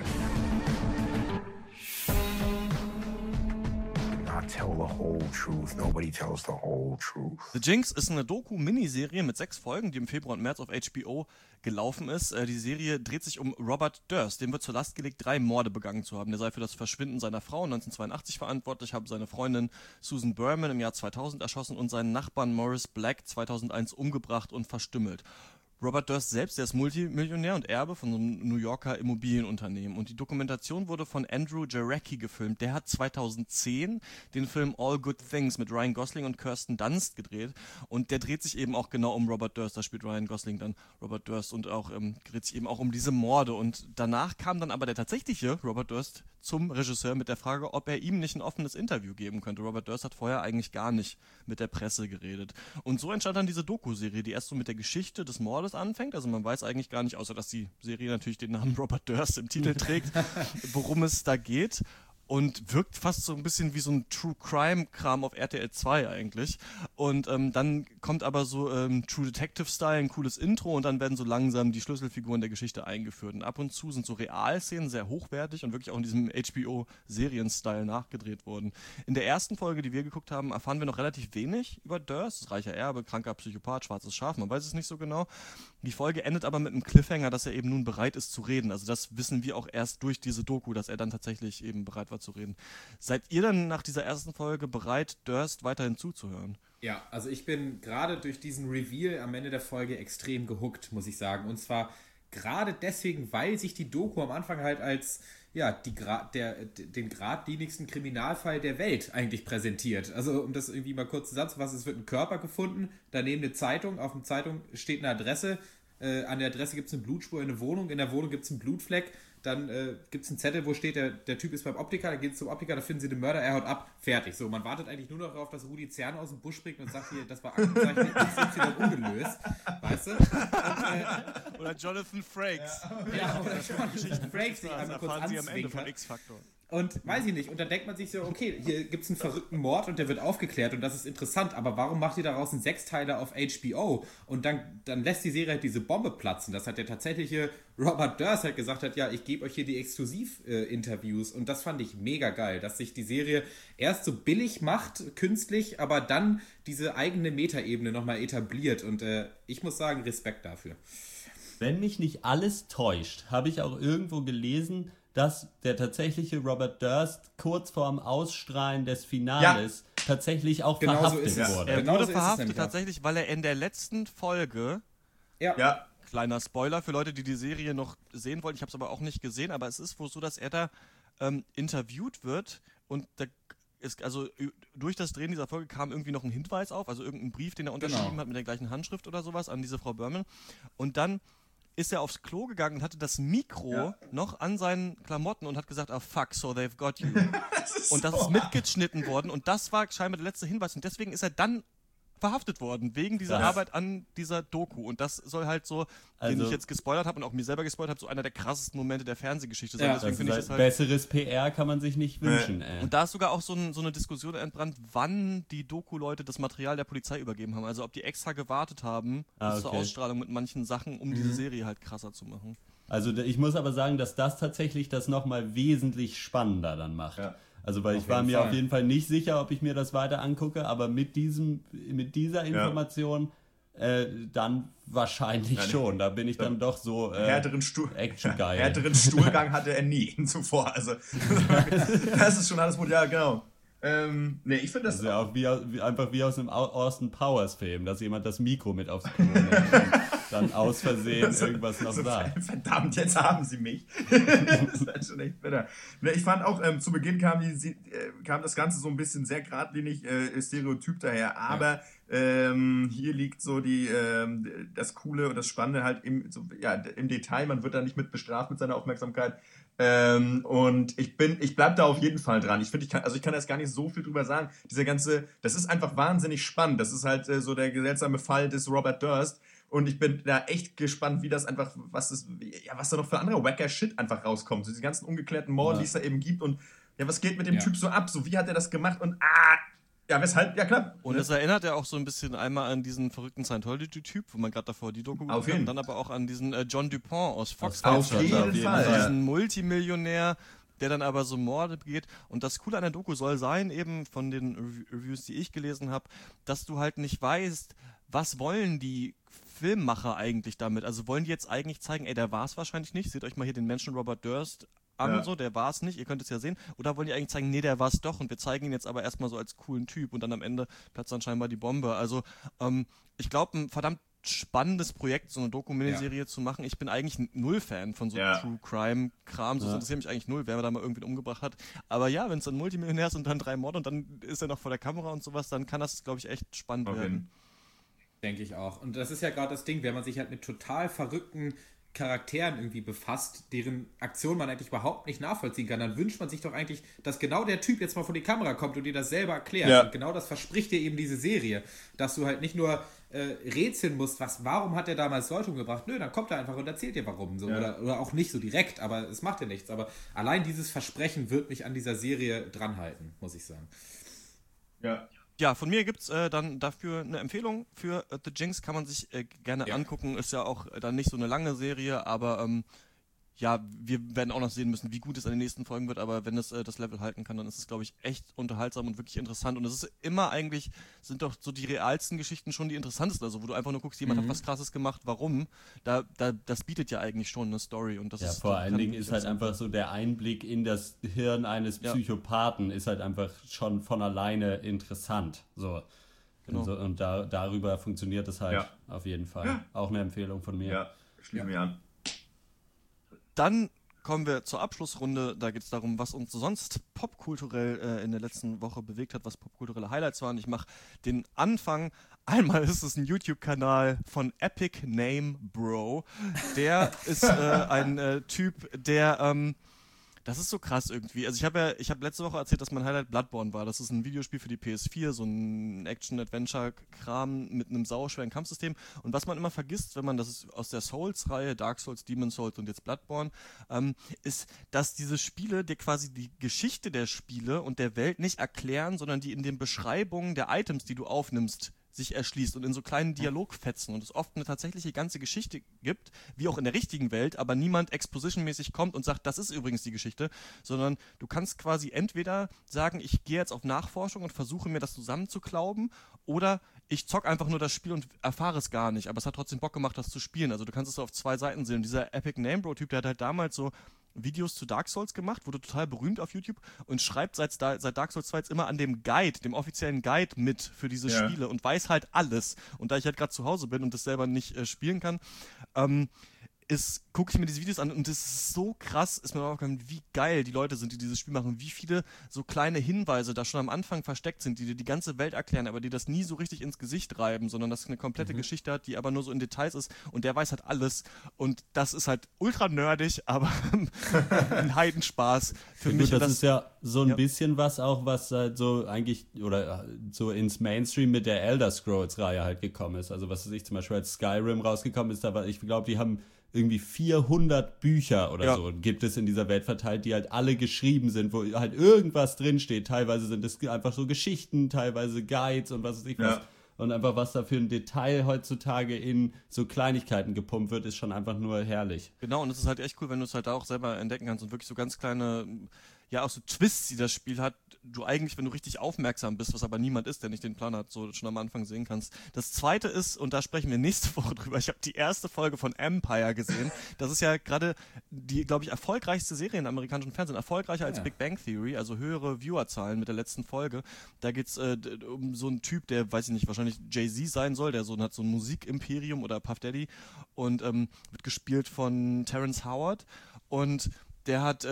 Speaker 10: Tell the whole truth. Nobody tells the whole truth.
Speaker 1: The Jinx ist eine Doku-Miniserie mit 6 Folgen, die im Februar und März auf HBO gelaufen ist. Die Serie dreht sich um Robert Durst. Dem wird zur Last gelegt, 3 Morde begangen zu haben. Der sei für das Verschwinden seiner Frau 1982 verantwortlich, habe seine Freundin Susan Berman im Jahr 2000 erschossen und seinen Nachbarn Morris Black 2001 umgebracht und verstümmelt. Robert Durst selbst, der ist Multimillionär und Erbe von so einem New Yorker Immobilienunternehmen. Und die Dokumentation wurde von Andrew Jarecki gefilmt. Der hat 2010 den Film All Good Things mit Ryan Gosling und Kirsten Dunst gedreht. Und der dreht sich eben auch genau um Robert Durst. Da spielt Ryan Gosling dann Robert Durst und auch dreht sich eben auch um diese Morde. Und danach kam dann aber der tatsächliche Robert Durst zum Regisseur mit der Frage, ob er ihm nicht ein offenes Interview geben könnte. Robert Durst hat vorher eigentlich gar nicht mit der Presse geredet. Und so entstand dann diese Doku-Serie, die erst so mit der Geschichte des Mordes anfängt. Also man weiß eigentlich gar nicht, außer dass die Serie natürlich den Namen Robert Durst im Titel trägt, worum es da geht. Und wirkt fast so ein bisschen wie so ein True-Crime-Kram auf RTL 2 eigentlich. Und dann kommt aber so True Detective-Style, ein cooles Intro und dann werden so langsam die Schlüsselfiguren der Geschichte eingeführt. Und ab und zu sind so Realszenen sehr hochwertig und wirklich auch in diesem HBO-Serien-Style nachgedreht worden. In der ersten Folge, die wir geguckt haben, erfahren wir noch relativ wenig über Durst. Reicher Erbe, kranker Psychopath, schwarzes Schaf, man weiß es nicht so genau. Die Folge endet aber mit einem Cliffhanger, dass er eben nun bereit ist zu reden. Also das wissen wir auch erst durch diese Doku, dass er dann tatsächlich eben bereit war zu reden. Seid ihr dann nach dieser ersten Folge bereit, Durst weiterhin zuzuhören?
Speaker 2: Ja, also ich bin gerade durch diesen Reveal am Ende der Folge extrem gehuckt, muss ich sagen. Und zwar gerade deswegen, weil sich die Doku am Anfang halt als den geradlinigsten Kriminalfall der Welt eigentlich präsentiert. Also um das irgendwie mal kurz zusammenzufassen, es wird ein Körper gefunden, daneben eine Zeitung, auf der Zeitung steht eine Adresse, an der Adresse gibt es eine Blutspur in der Wohnung gibt es einen Blutfleck, dann gibt es einen Zettel, wo steht, der Typ ist beim Optiker, dann geht es zum Optiker, da finden sie den Mörder, er haut ab, fertig. So, man wartet eigentlich nur noch darauf, dass Rudi Zerne aus dem Busch springt und sagt hier, das war Aktenzeichen, jetzt sind sie dann ungelöst, weißt du? Und,
Speaker 1: oder Jonathan Frakes.
Speaker 2: Ja, oder Jonathan Frakes, die einmal kurz anzwinkern. Und weiß ich nicht, und dann denkt man sich so, okay, hier gibt es einen verrückten Mord und der wird aufgeklärt und das ist interessant, aber warum macht ihr daraus einen 6-Teiler auf HBO? Und dann lässt die Serie halt diese Bombe platzen, dass halt der tatsächliche Robert Durst halt gesagt hat, ja, ich gebe euch hier die Exklusiv-Interviews und das fand ich mega geil, dass sich die Serie erst so billig macht, künstlich, aber dann diese eigene Metaebene nochmal etabliert und ich muss sagen, Respekt dafür.
Speaker 4: Wenn mich nicht alles täuscht, habe ich auch irgendwo gelesen, dass der tatsächliche Robert Durst kurz vorm Ausstrahlen des Finales tatsächlich auch verhaftet wurde.
Speaker 1: Er wurde verhaftet tatsächlich, weil er in der letzten Folge, kleiner Spoiler für Leute, die die Serie noch sehen wollen, ich habe es aber auch nicht gesehen, aber es ist wohl so, dass er da interviewt wird und da ist, also durch das Drehen dieser Folge kam irgendwie noch ein Hinweis auf, also irgendein Brief, den er unterschrieben hat mit der gleichen Handschrift oder sowas an diese Frau Berman und dann ist er aufs Klo gegangen und hatte das Mikro noch an seinen Klamotten und hat gesagt, fuck, so they've got you. Das ist mitgeschnitten worden und das war scheinbar der letzte Hinweis und deswegen ist er dann verhaftet worden, wegen dieser Arbeit an dieser Doku. Und das soll halt so, den ich jetzt gespoilert habe und auch mir selber gespoilert habe, so einer der krassesten Momente der Fernsehgeschichte sein.
Speaker 4: Deswegen finde ich das halt besseres PR kann man sich nicht wünschen.
Speaker 1: Und da ist sogar auch so eine Diskussion entbrannt, wann die Doku-Leute das Material der Polizei übergeben haben. Also ob die extra gewartet haben bis zur Ausstrahlung mit manchen Sachen, um diese Serie halt krasser zu machen.
Speaker 4: Also ich muss aber sagen, dass das tatsächlich das nochmal wesentlich spannender dann macht. Ja. Also weil ich war mir auf jeden Fall nicht sicher, ob ich mir das weiter angucke, aber mit dieser Information dann wahrscheinlich schon. Da bin ich dann doch so actiongeil.
Speaker 3: Härteren Stuhlgang hatte er nie zuvor. Also das ist schon alles gut, ja genau. Ich finde das...
Speaker 4: Also auch einfach wie aus einem Austin Powers Film, dass jemand das Mikro mit aufs Klo nimmt und dann aus Versehen irgendwas noch sagt.
Speaker 3: Verdammt, jetzt haben sie mich. Das ist halt schon echt bitter. Ich fand auch, zu Beginn kam das Ganze so ein bisschen sehr geradlinig stereotyp daher, aber hier liegt so das Coole und das Spannende halt im Detail, man wird da nicht mit bestraft mit seiner Aufmerksamkeit. Und ich bleib da auf jeden Fall dran. Ich kann jetzt gar nicht so viel drüber sagen. Das ist einfach wahnsinnig spannend. Das ist halt so der seltsame Fall des Robert Durst. Und ich bin da echt gespannt, wie das einfach, was da noch für anderer wacker Shit einfach rauskommt. So diese ganzen ungeklärten Morde, die es da eben gibt. Und was geht mit dem Typ so ab? So, wie hat er das gemacht? Und weshalb? Ja, klar.
Speaker 1: Und es erinnert ja auch so ein bisschen einmal an diesen verrückten Scientology-Typ, wo man gerade davor die Doku gemacht hat, und dann aber auch an diesen John Dupont aus Fox.
Speaker 3: Auf jeden Fall.
Speaker 1: Diesen Multimillionär, der dann aber so Morde begeht. Und das Coole an der Doku soll sein, eben von den Reviews, die ich gelesen habe, dass du halt nicht weißt, was wollen die Filmmacher eigentlich damit? Also wollen die jetzt eigentlich zeigen, der war es wahrscheinlich nicht, seht euch mal hier den Menschen Robert Durst an, so, der war es nicht, ihr könnt es ja sehen. Oder wollen die eigentlich zeigen, der war es doch und wir zeigen ihn jetzt aber erstmal so als coolen Typ und dann am Ende platzt dann scheinbar die Bombe. Also ich glaube, ein verdammt spannendes Projekt, so eine Doku-Miniserie zu machen. Ich bin eigentlich null Fan von so True-Crime-Kram, so interessiert mich eigentlich null, wer da mal irgendwen umgebracht hat. Aber ja, wenn es dann Multimillionär ist und dann 3 Morde und dann ist er noch vor der Kamera und sowas, dann kann das, glaube ich, echt spannend werden.
Speaker 2: Denke ich auch. Und das ist ja gerade das Ding, wenn man sich halt mit total verrückten Charakteren irgendwie befasst, deren Aktion man eigentlich überhaupt nicht nachvollziehen kann, dann wünscht man sich doch eigentlich, dass genau der Typ jetzt mal vor die Kamera kommt und dir das selber erklärt. Ja. Und genau das verspricht dir eben diese Serie, dass du halt nicht nur rätseln musst, warum hat er damals Leute umgebracht? Nö, dann kommt er einfach und erzählt dir warum. So. Oder auch nicht so direkt, aber es macht ja nichts. Aber allein dieses Versprechen wird mich an dieser Serie dranhalten, muss ich sagen.
Speaker 3: Ja.
Speaker 1: Ja, von mir gibt's dann dafür eine Empfehlung für The Jinx, kann man sich gerne angucken, ist ja auch dann nicht so eine lange Serie, aber wir werden auch noch sehen müssen, wie gut es in den nächsten Folgen wird, aber wenn es das Level halten kann, dann ist es, glaube ich, echt unterhaltsam und wirklich interessant und es ist immer eigentlich, sind doch so die realsten Geschichten schon die interessantesten, also wo du einfach nur guckst, jemand hat was Krasses gemacht, warum, das bietet ja eigentlich schon eine Story und das ist...
Speaker 4: vor allen Dingen ist halt einfach so der Einblick in das Hirn eines Psychopathen ist halt einfach schon von alleine interessant, so.
Speaker 1: Genau.
Speaker 4: Und darüber funktioniert es halt auf jeden Fall. Ja. Auch eine Empfehlung von mir.
Speaker 3: Ja, schließen wir an.
Speaker 1: Dann kommen wir zur Abschlussrunde. Da geht es darum, was uns sonst popkulturell in der letzten Woche bewegt hat, was popkulturelle Highlights waren. Ich mache den Anfang. Einmal ist es ein YouTube-Kanal von Epic Name Bro. Der ist ein Typ, der... das ist so krass irgendwie. Also ich habe letzte Woche erzählt, dass mein Highlight Bloodborne war. Das ist ein Videospiel für die PS4, so ein Action-Adventure-Kram mit einem sauschweren Kampfsystem. Und was man immer vergisst, wenn man, das ist aus der Souls-Reihe, Dark Souls, Demon's Souls und jetzt Bloodborne, ist, dass diese Spiele dir quasi die Geschichte der Spiele und der Welt nicht erklären, sondern die in den Beschreibungen der Items, die du aufnimmst, sich erschließt und in so kleinen Dialogfetzen und es oft eine tatsächliche ganze Geschichte gibt, wie auch in der richtigen Welt, aber niemand expositionmäßig kommt und sagt, das ist übrigens die Geschichte, sondern du kannst quasi entweder sagen, ich gehe jetzt auf Nachforschung und versuche mir das zusammenzuklauben, oder ich zock einfach nur das Spiel und erfahre es gar nicht, aber es hat trotzdem Bock gemacht, das zu spielen. Also du kannst es so auf 2 Seiten sehen. Und dieser Epic Name Bro Typ, der hat halt damals so Videos zu Dark Souls gemacht, wurde total berühmt auf YouTube und schreibt seit Dark Souls 2 jetzt immer an dem Guide, dem offiziellen Guide mit für diese Spiele und weiß halt alles. Und da ich halt gerade zu Hause bin und das selber nicht spielen kann, gucke ich mir diese Videos an und es ist so krass, ist mir aufgefallen, wie geil die Leute sind, die dieses Spiel machen, wie viele so kleine Hinweise da schon am Anfang versteckt sind, die dir die ganze Welt erklären, aber die das nie so richtig ins Gesicht reiben, sondern das eine komplette Geschichte hat, die aber nur so in Details ist und der weiß halt alles und das ist halt ultra nerdig, aber ein Heidenspaß für mich.
Speaker 4: Das ist ja so ein bisschen was halt so eigentlich oder so ins Mainstream mit der Elder Scrolls Reihe halt gekommen ist, also was weiß ich, zum Beispiel als Skyrim rausgekommen ist, aber ich glaube, die haben irgendwie 400 Bücher oder so gibt es in dieser Welt verteilt, die halt alle geschrieben sind, wo halt irgendwas drinsteht. Teilweise sind es einfach so Geschichten, teilweise Guides und was weiß ich was. Und einfach was da für ein Detail heutzutage in so Kleinigkeiten gepumpt wird, ist schon einfach nur herrlich.
Speaker 1: Genau, und es ist halt echt cool, wenn du es halt da auch selber entdecken kannst und wirklich so ganz kleine, auch so Twists, die das Spiel hat, du eigentlich, wenn du richtig aufmerksam bist, was aber niemand ist, der nicht den Plan hat, so schon am Anfang sehen kannst. Das zweite ist, und da sprechen wir nächste Woche drüber, ich habe die erste Folge von Empire gesehen. Das ist ja gerade die, glaube ich, erfolgreichste Serie im amerikanischen Fernsehen, erfolgreicher als Big Bang Theory, also höhere Viewerzahlen mit der letzten Folge. Da geht's um so einen Typ, der, weiß ich nicht, wahrscheinlich Jay-Z sein soll, der hat so ein Musikimperium oder Puff Daddy und wird gespielt von Terrence Howard und der hat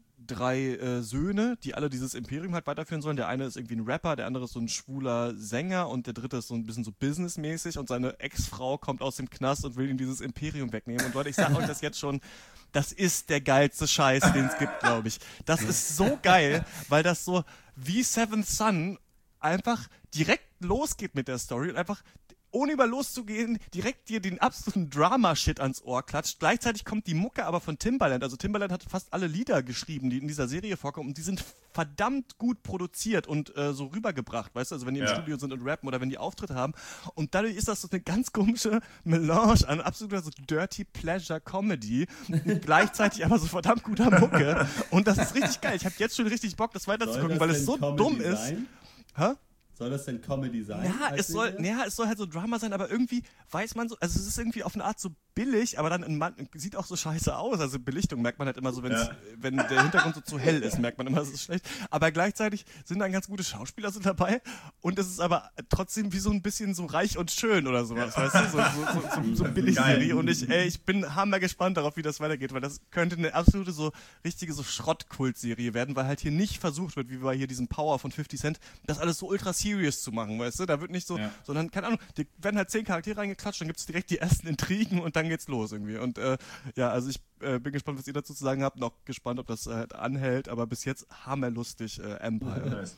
Speaker 1: 3 Söhne, die alle dieses Imperium halt weiterführen sollen. Der eine ist irgendwie ein Rapper, der andere ist so ein schwuler Sänger und der dritte ist so ein bisschen so businessmäßig und seine Ex-Frau kommt aus dem Knast und will ihm dieses Imperium wegnehmen. Und Leute, ich sag euch das jetzt schon, das ist der geilste Scheiß, den es gibt, glaube ich. Das ist so geil, weil das so wie Seventh Son einfach direkt losgeht mit der Story und einfach ohne über loszugehen, direkt dir den absoluten Drama-Shit ans Ohr klatscht. Gleichzeitig kommt die Mucke aber von Timbaland. Also Timbaland hat fast alle Lieder geschrieben, die in dieser Serie vorkommen. Und die sind verdammt gut produziert und so rübergebracht, weißt du? Also wenn die im Studio sind und rappen oder wenn die Auftritte haben. Und dadurch ist das so eine ganz komische Melange an absoluter so Dirty Pleasure Comedy. Gleichzeitig aber so verdammt guter Mucke. Und das ist richtig geil. Ich habe jetzt schon richtig Bock, das weiterzugucken, weil es so dumm ist. Hä?
Speaker 4: Soll das denn Comedy sein?
Speaker 1: Ja, es soll halt so Drama sein, aber irgendwie weiß man so, also es ist irgendwie auf eine Art so billig, aber dann sieht auch so scheiße aus. Also Belichtung merkt man halt immer so, wenn der Hintergrund so zu hell ist, merkt man immer, es ist schlecht. Aber gleichzeitig sind dann ganz gute Schauspieler so dabei und es ist aber trotzdem wie so ein bisschen so reich und schön oder sowas, weißt du? So Billigserie. Und ich bin hammer gespannt darauf, wie das weitergeht, weil das könnte eine absolute so richtige so Schrottkultserie werden, weil halt hier nicht versucht wird, wie bei hier diesem Power von 50 Cent, das alles so ultra serious zu machen, weißt du? Da wird nicht so, sondern, keine Ahnung, die werden halt 10 Charaktere reingeklatscht, dann gibt es direkt die ersten Intrigen und dann geht's los irgendwie. Und also ich bin gespannt, was ihr dazu zu sagen habt, noch gespannt, ob das anhält, aber bis jetzt hammerlustig Empire.
Speaker 3: Nice.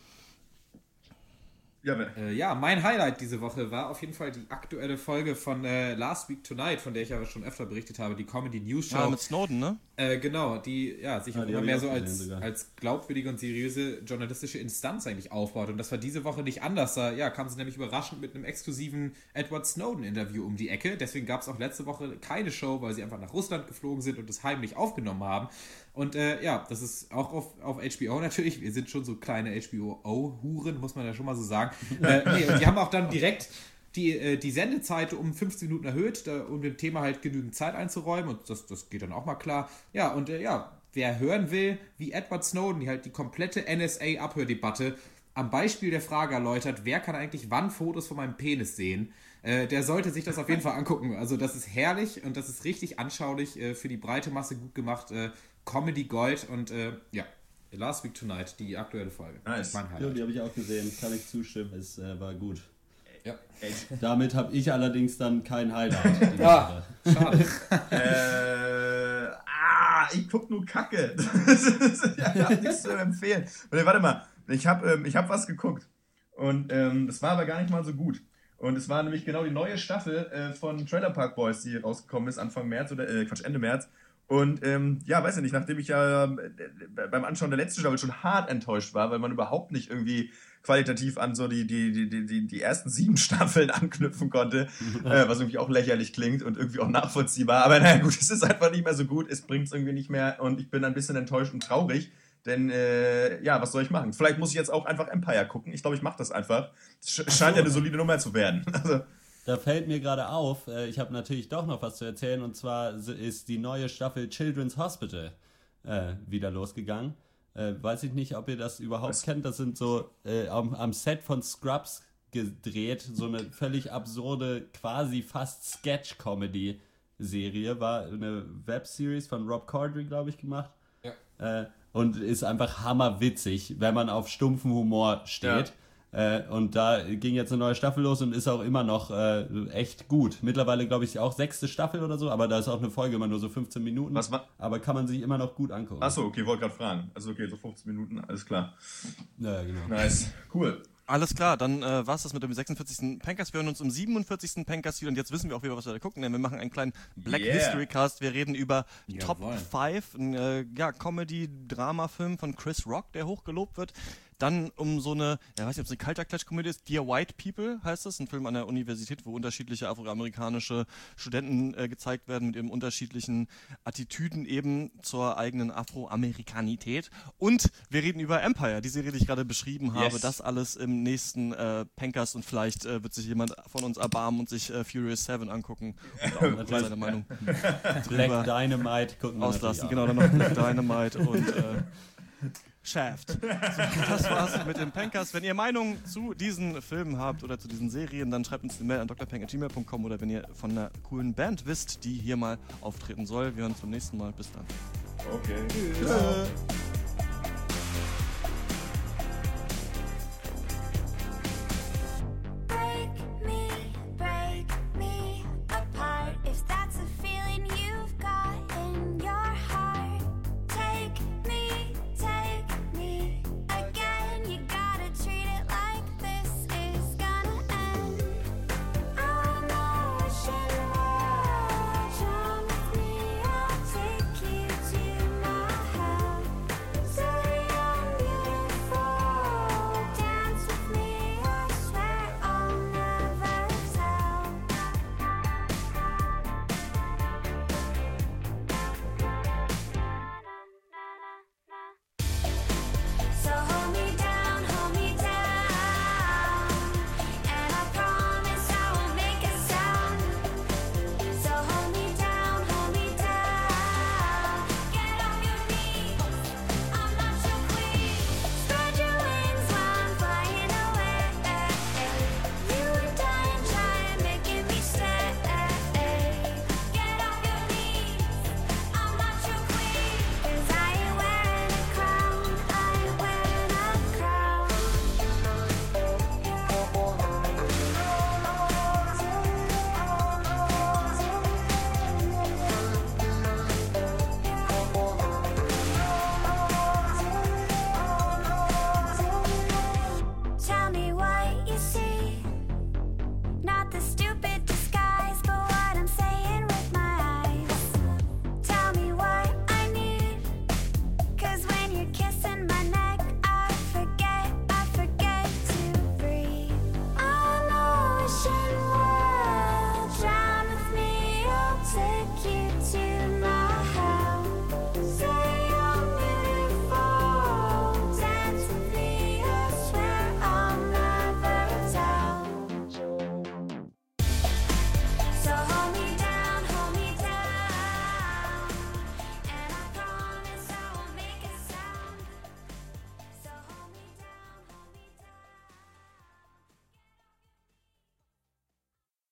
Speaker 2: Ja, mein Highlight diese Woche war auf jeden Fall die aktuelle Folge von Last Week Tonight, von der ich aber schon öfter berichtet habe, die Comedy News Show.
Speaker 1: Ja, mit Snowden, ne?
Speaker 2: Genau, die sich immer mehr so als glaubwürdige und seriöse journalistische Instanz eigentlich aufbaut. Und das war diese Woche nicht anders. Da kam sie nämlich überraschend mit einem exklusiven Edward Snowden-Interview um die Ecke. Deswegen gab es auch letzte Woche keine Show, weil sie einfach nach Russland geflogen sind und das heimlich aufgenommen haben. Und das ist auch auf HBO natürlich. Wir sind schon so kleine HBO-Huren, muss man ja schon mal so sagen. Die haben auch dann direkt die Sendezeit um 15 Minuten erhöht, um dem Thema halt genügend Zeit einzuräumen. Und das geht dann auch mal klar. Ja, und wer hören will, wie Edward Snowden, die komplette NSA-Abhördebatte am Beispiel der Frage erläutert, wer kann eigentlich wann Fotos von meinem Penis sehen. Der sollte sich das auf jeden Fall angucken. Also das ist herrlich und das ist richtig anschaulich, für die breite Masse gut gemacht. Comedy Gold und Last Week Tonight, die aktuelle Folge.
Speaker 3: Nice.
Speaker 4: Ja, die habe ich auch gesehen, kann ich zustimmen, es war gut.
Speaker 2: Ja.
Speaker 4: Damit habe ich allerdings dann kein Highlight.
Speaker 2: Schade.
Speaker 3: Ich guck nur Kacke. Ich habe nichts zu empfehlen. Warte mal, ich hab was geguckt und das war aber gar nicht mal so gut. Und es war nämlich genau die neue Staffel von Trailer Park Boys, die rausgekommen ist Anfang März oder Ende März. Und weiß ich nicht, nachdem ich ja beim Anschauen der letzten Staffel schon hart enttäuscht war, weil man überhaupt nicht irgendwie qualitativ an so die ersten 7 Staffeln anknüpfen konnte, was irgendwie auch lächerlich klingt und irgendwie auch nachvollziehbar. Aber naja gut, es ist einfach nicht mehr so gut, es bringt es irgendwie nicht mehr und ich bin ein bisschen enttäuscht und traurig, denn was soll ich machen? Vielleicht muss ich jetzt auch einfach Empire gucken. Ich glaube, ich mache das einfach. Es scheint ja eine solide Nummer zu werden. Also,
Speaker 4: da fällt mir gerade auf, ich habe natürlich doch noch was zu erzählen, und zwar ist die neue Staffel Children's Hospital wieder losgegangen. Weiß ich nicht, ob ihr das überhaupt kennt. Das sind so am Set von Scrubs gedreht, so eine völlig absurde, quasi fast Sketch-Comedy-Serie. War eine Webseries von Rob Corddry, glaube ich, gemacht. Ja. Und ist einfach hammerwitzig, wenn man auf stumpfen Humor steht. Ja. Und da ging jetzt eine neue Staffel los und ist auch immer noch echt gut. Mittlerweile, glaube ich, auch 6. Staffel oder so, aber da ist auch eine Folge immer nur so 15 Minuten. Aber kann man sich immer noch gut angucken.
Speaker 3: Achso, okay, wollte gerade fragen. Also okay, so 15 Minuten, alles klar.
Speaker 4: Ja, genau.
Speaker 3: Nice, cool.
Speaker 1: Alles klar, dann war es das mit dem 46. Pancast. Wir hören uns im 47. Pancast wieder und jetzt wissen wir auch wieder, was wir da gucken, denn wir machen einen kleinen Black History Cast. Wir reden über Top 5, ein Comedy-Drama-Film von Chris Rock, der hochgelobt wird. Dann um so eine, weiß nicht, ob es eine Culture-Clash-Komödie ist, Dear White People heißt das, ein Film an der Universität, wo unterschiedliche afroamerikanische Studenten gezeigt werden mit ihren unterschiedlichen Attitüden eben zur eigenen Afroamerikanität. Und wir reden über Empire, die Serie, die ich gerade beschrieben habe. Das alles im nächsten Pancast und vielleicht wird sich jemand von uns erbarmen und sich Furious 7 angucken und auch seine Meinung
Speaker 4: Black Dynamite gucken wir
Speaker 1: auslassen. Genau, dann noch Black Dynamite und Shaft. So, das war's mit dem Pancast. Wenn ihr Meinungen zu diesen Filmen habt oder zu diesen Serien, dann schreibt uns eine Mail an drpeng@gmail.com oder wenn ihr von einer coolen Band wisst, die hier mal auftreten soll. Wir hören uns beim nächsten Mal. Bis dann.
Speaker 3: Okay.
Speaker 1: Tschüss.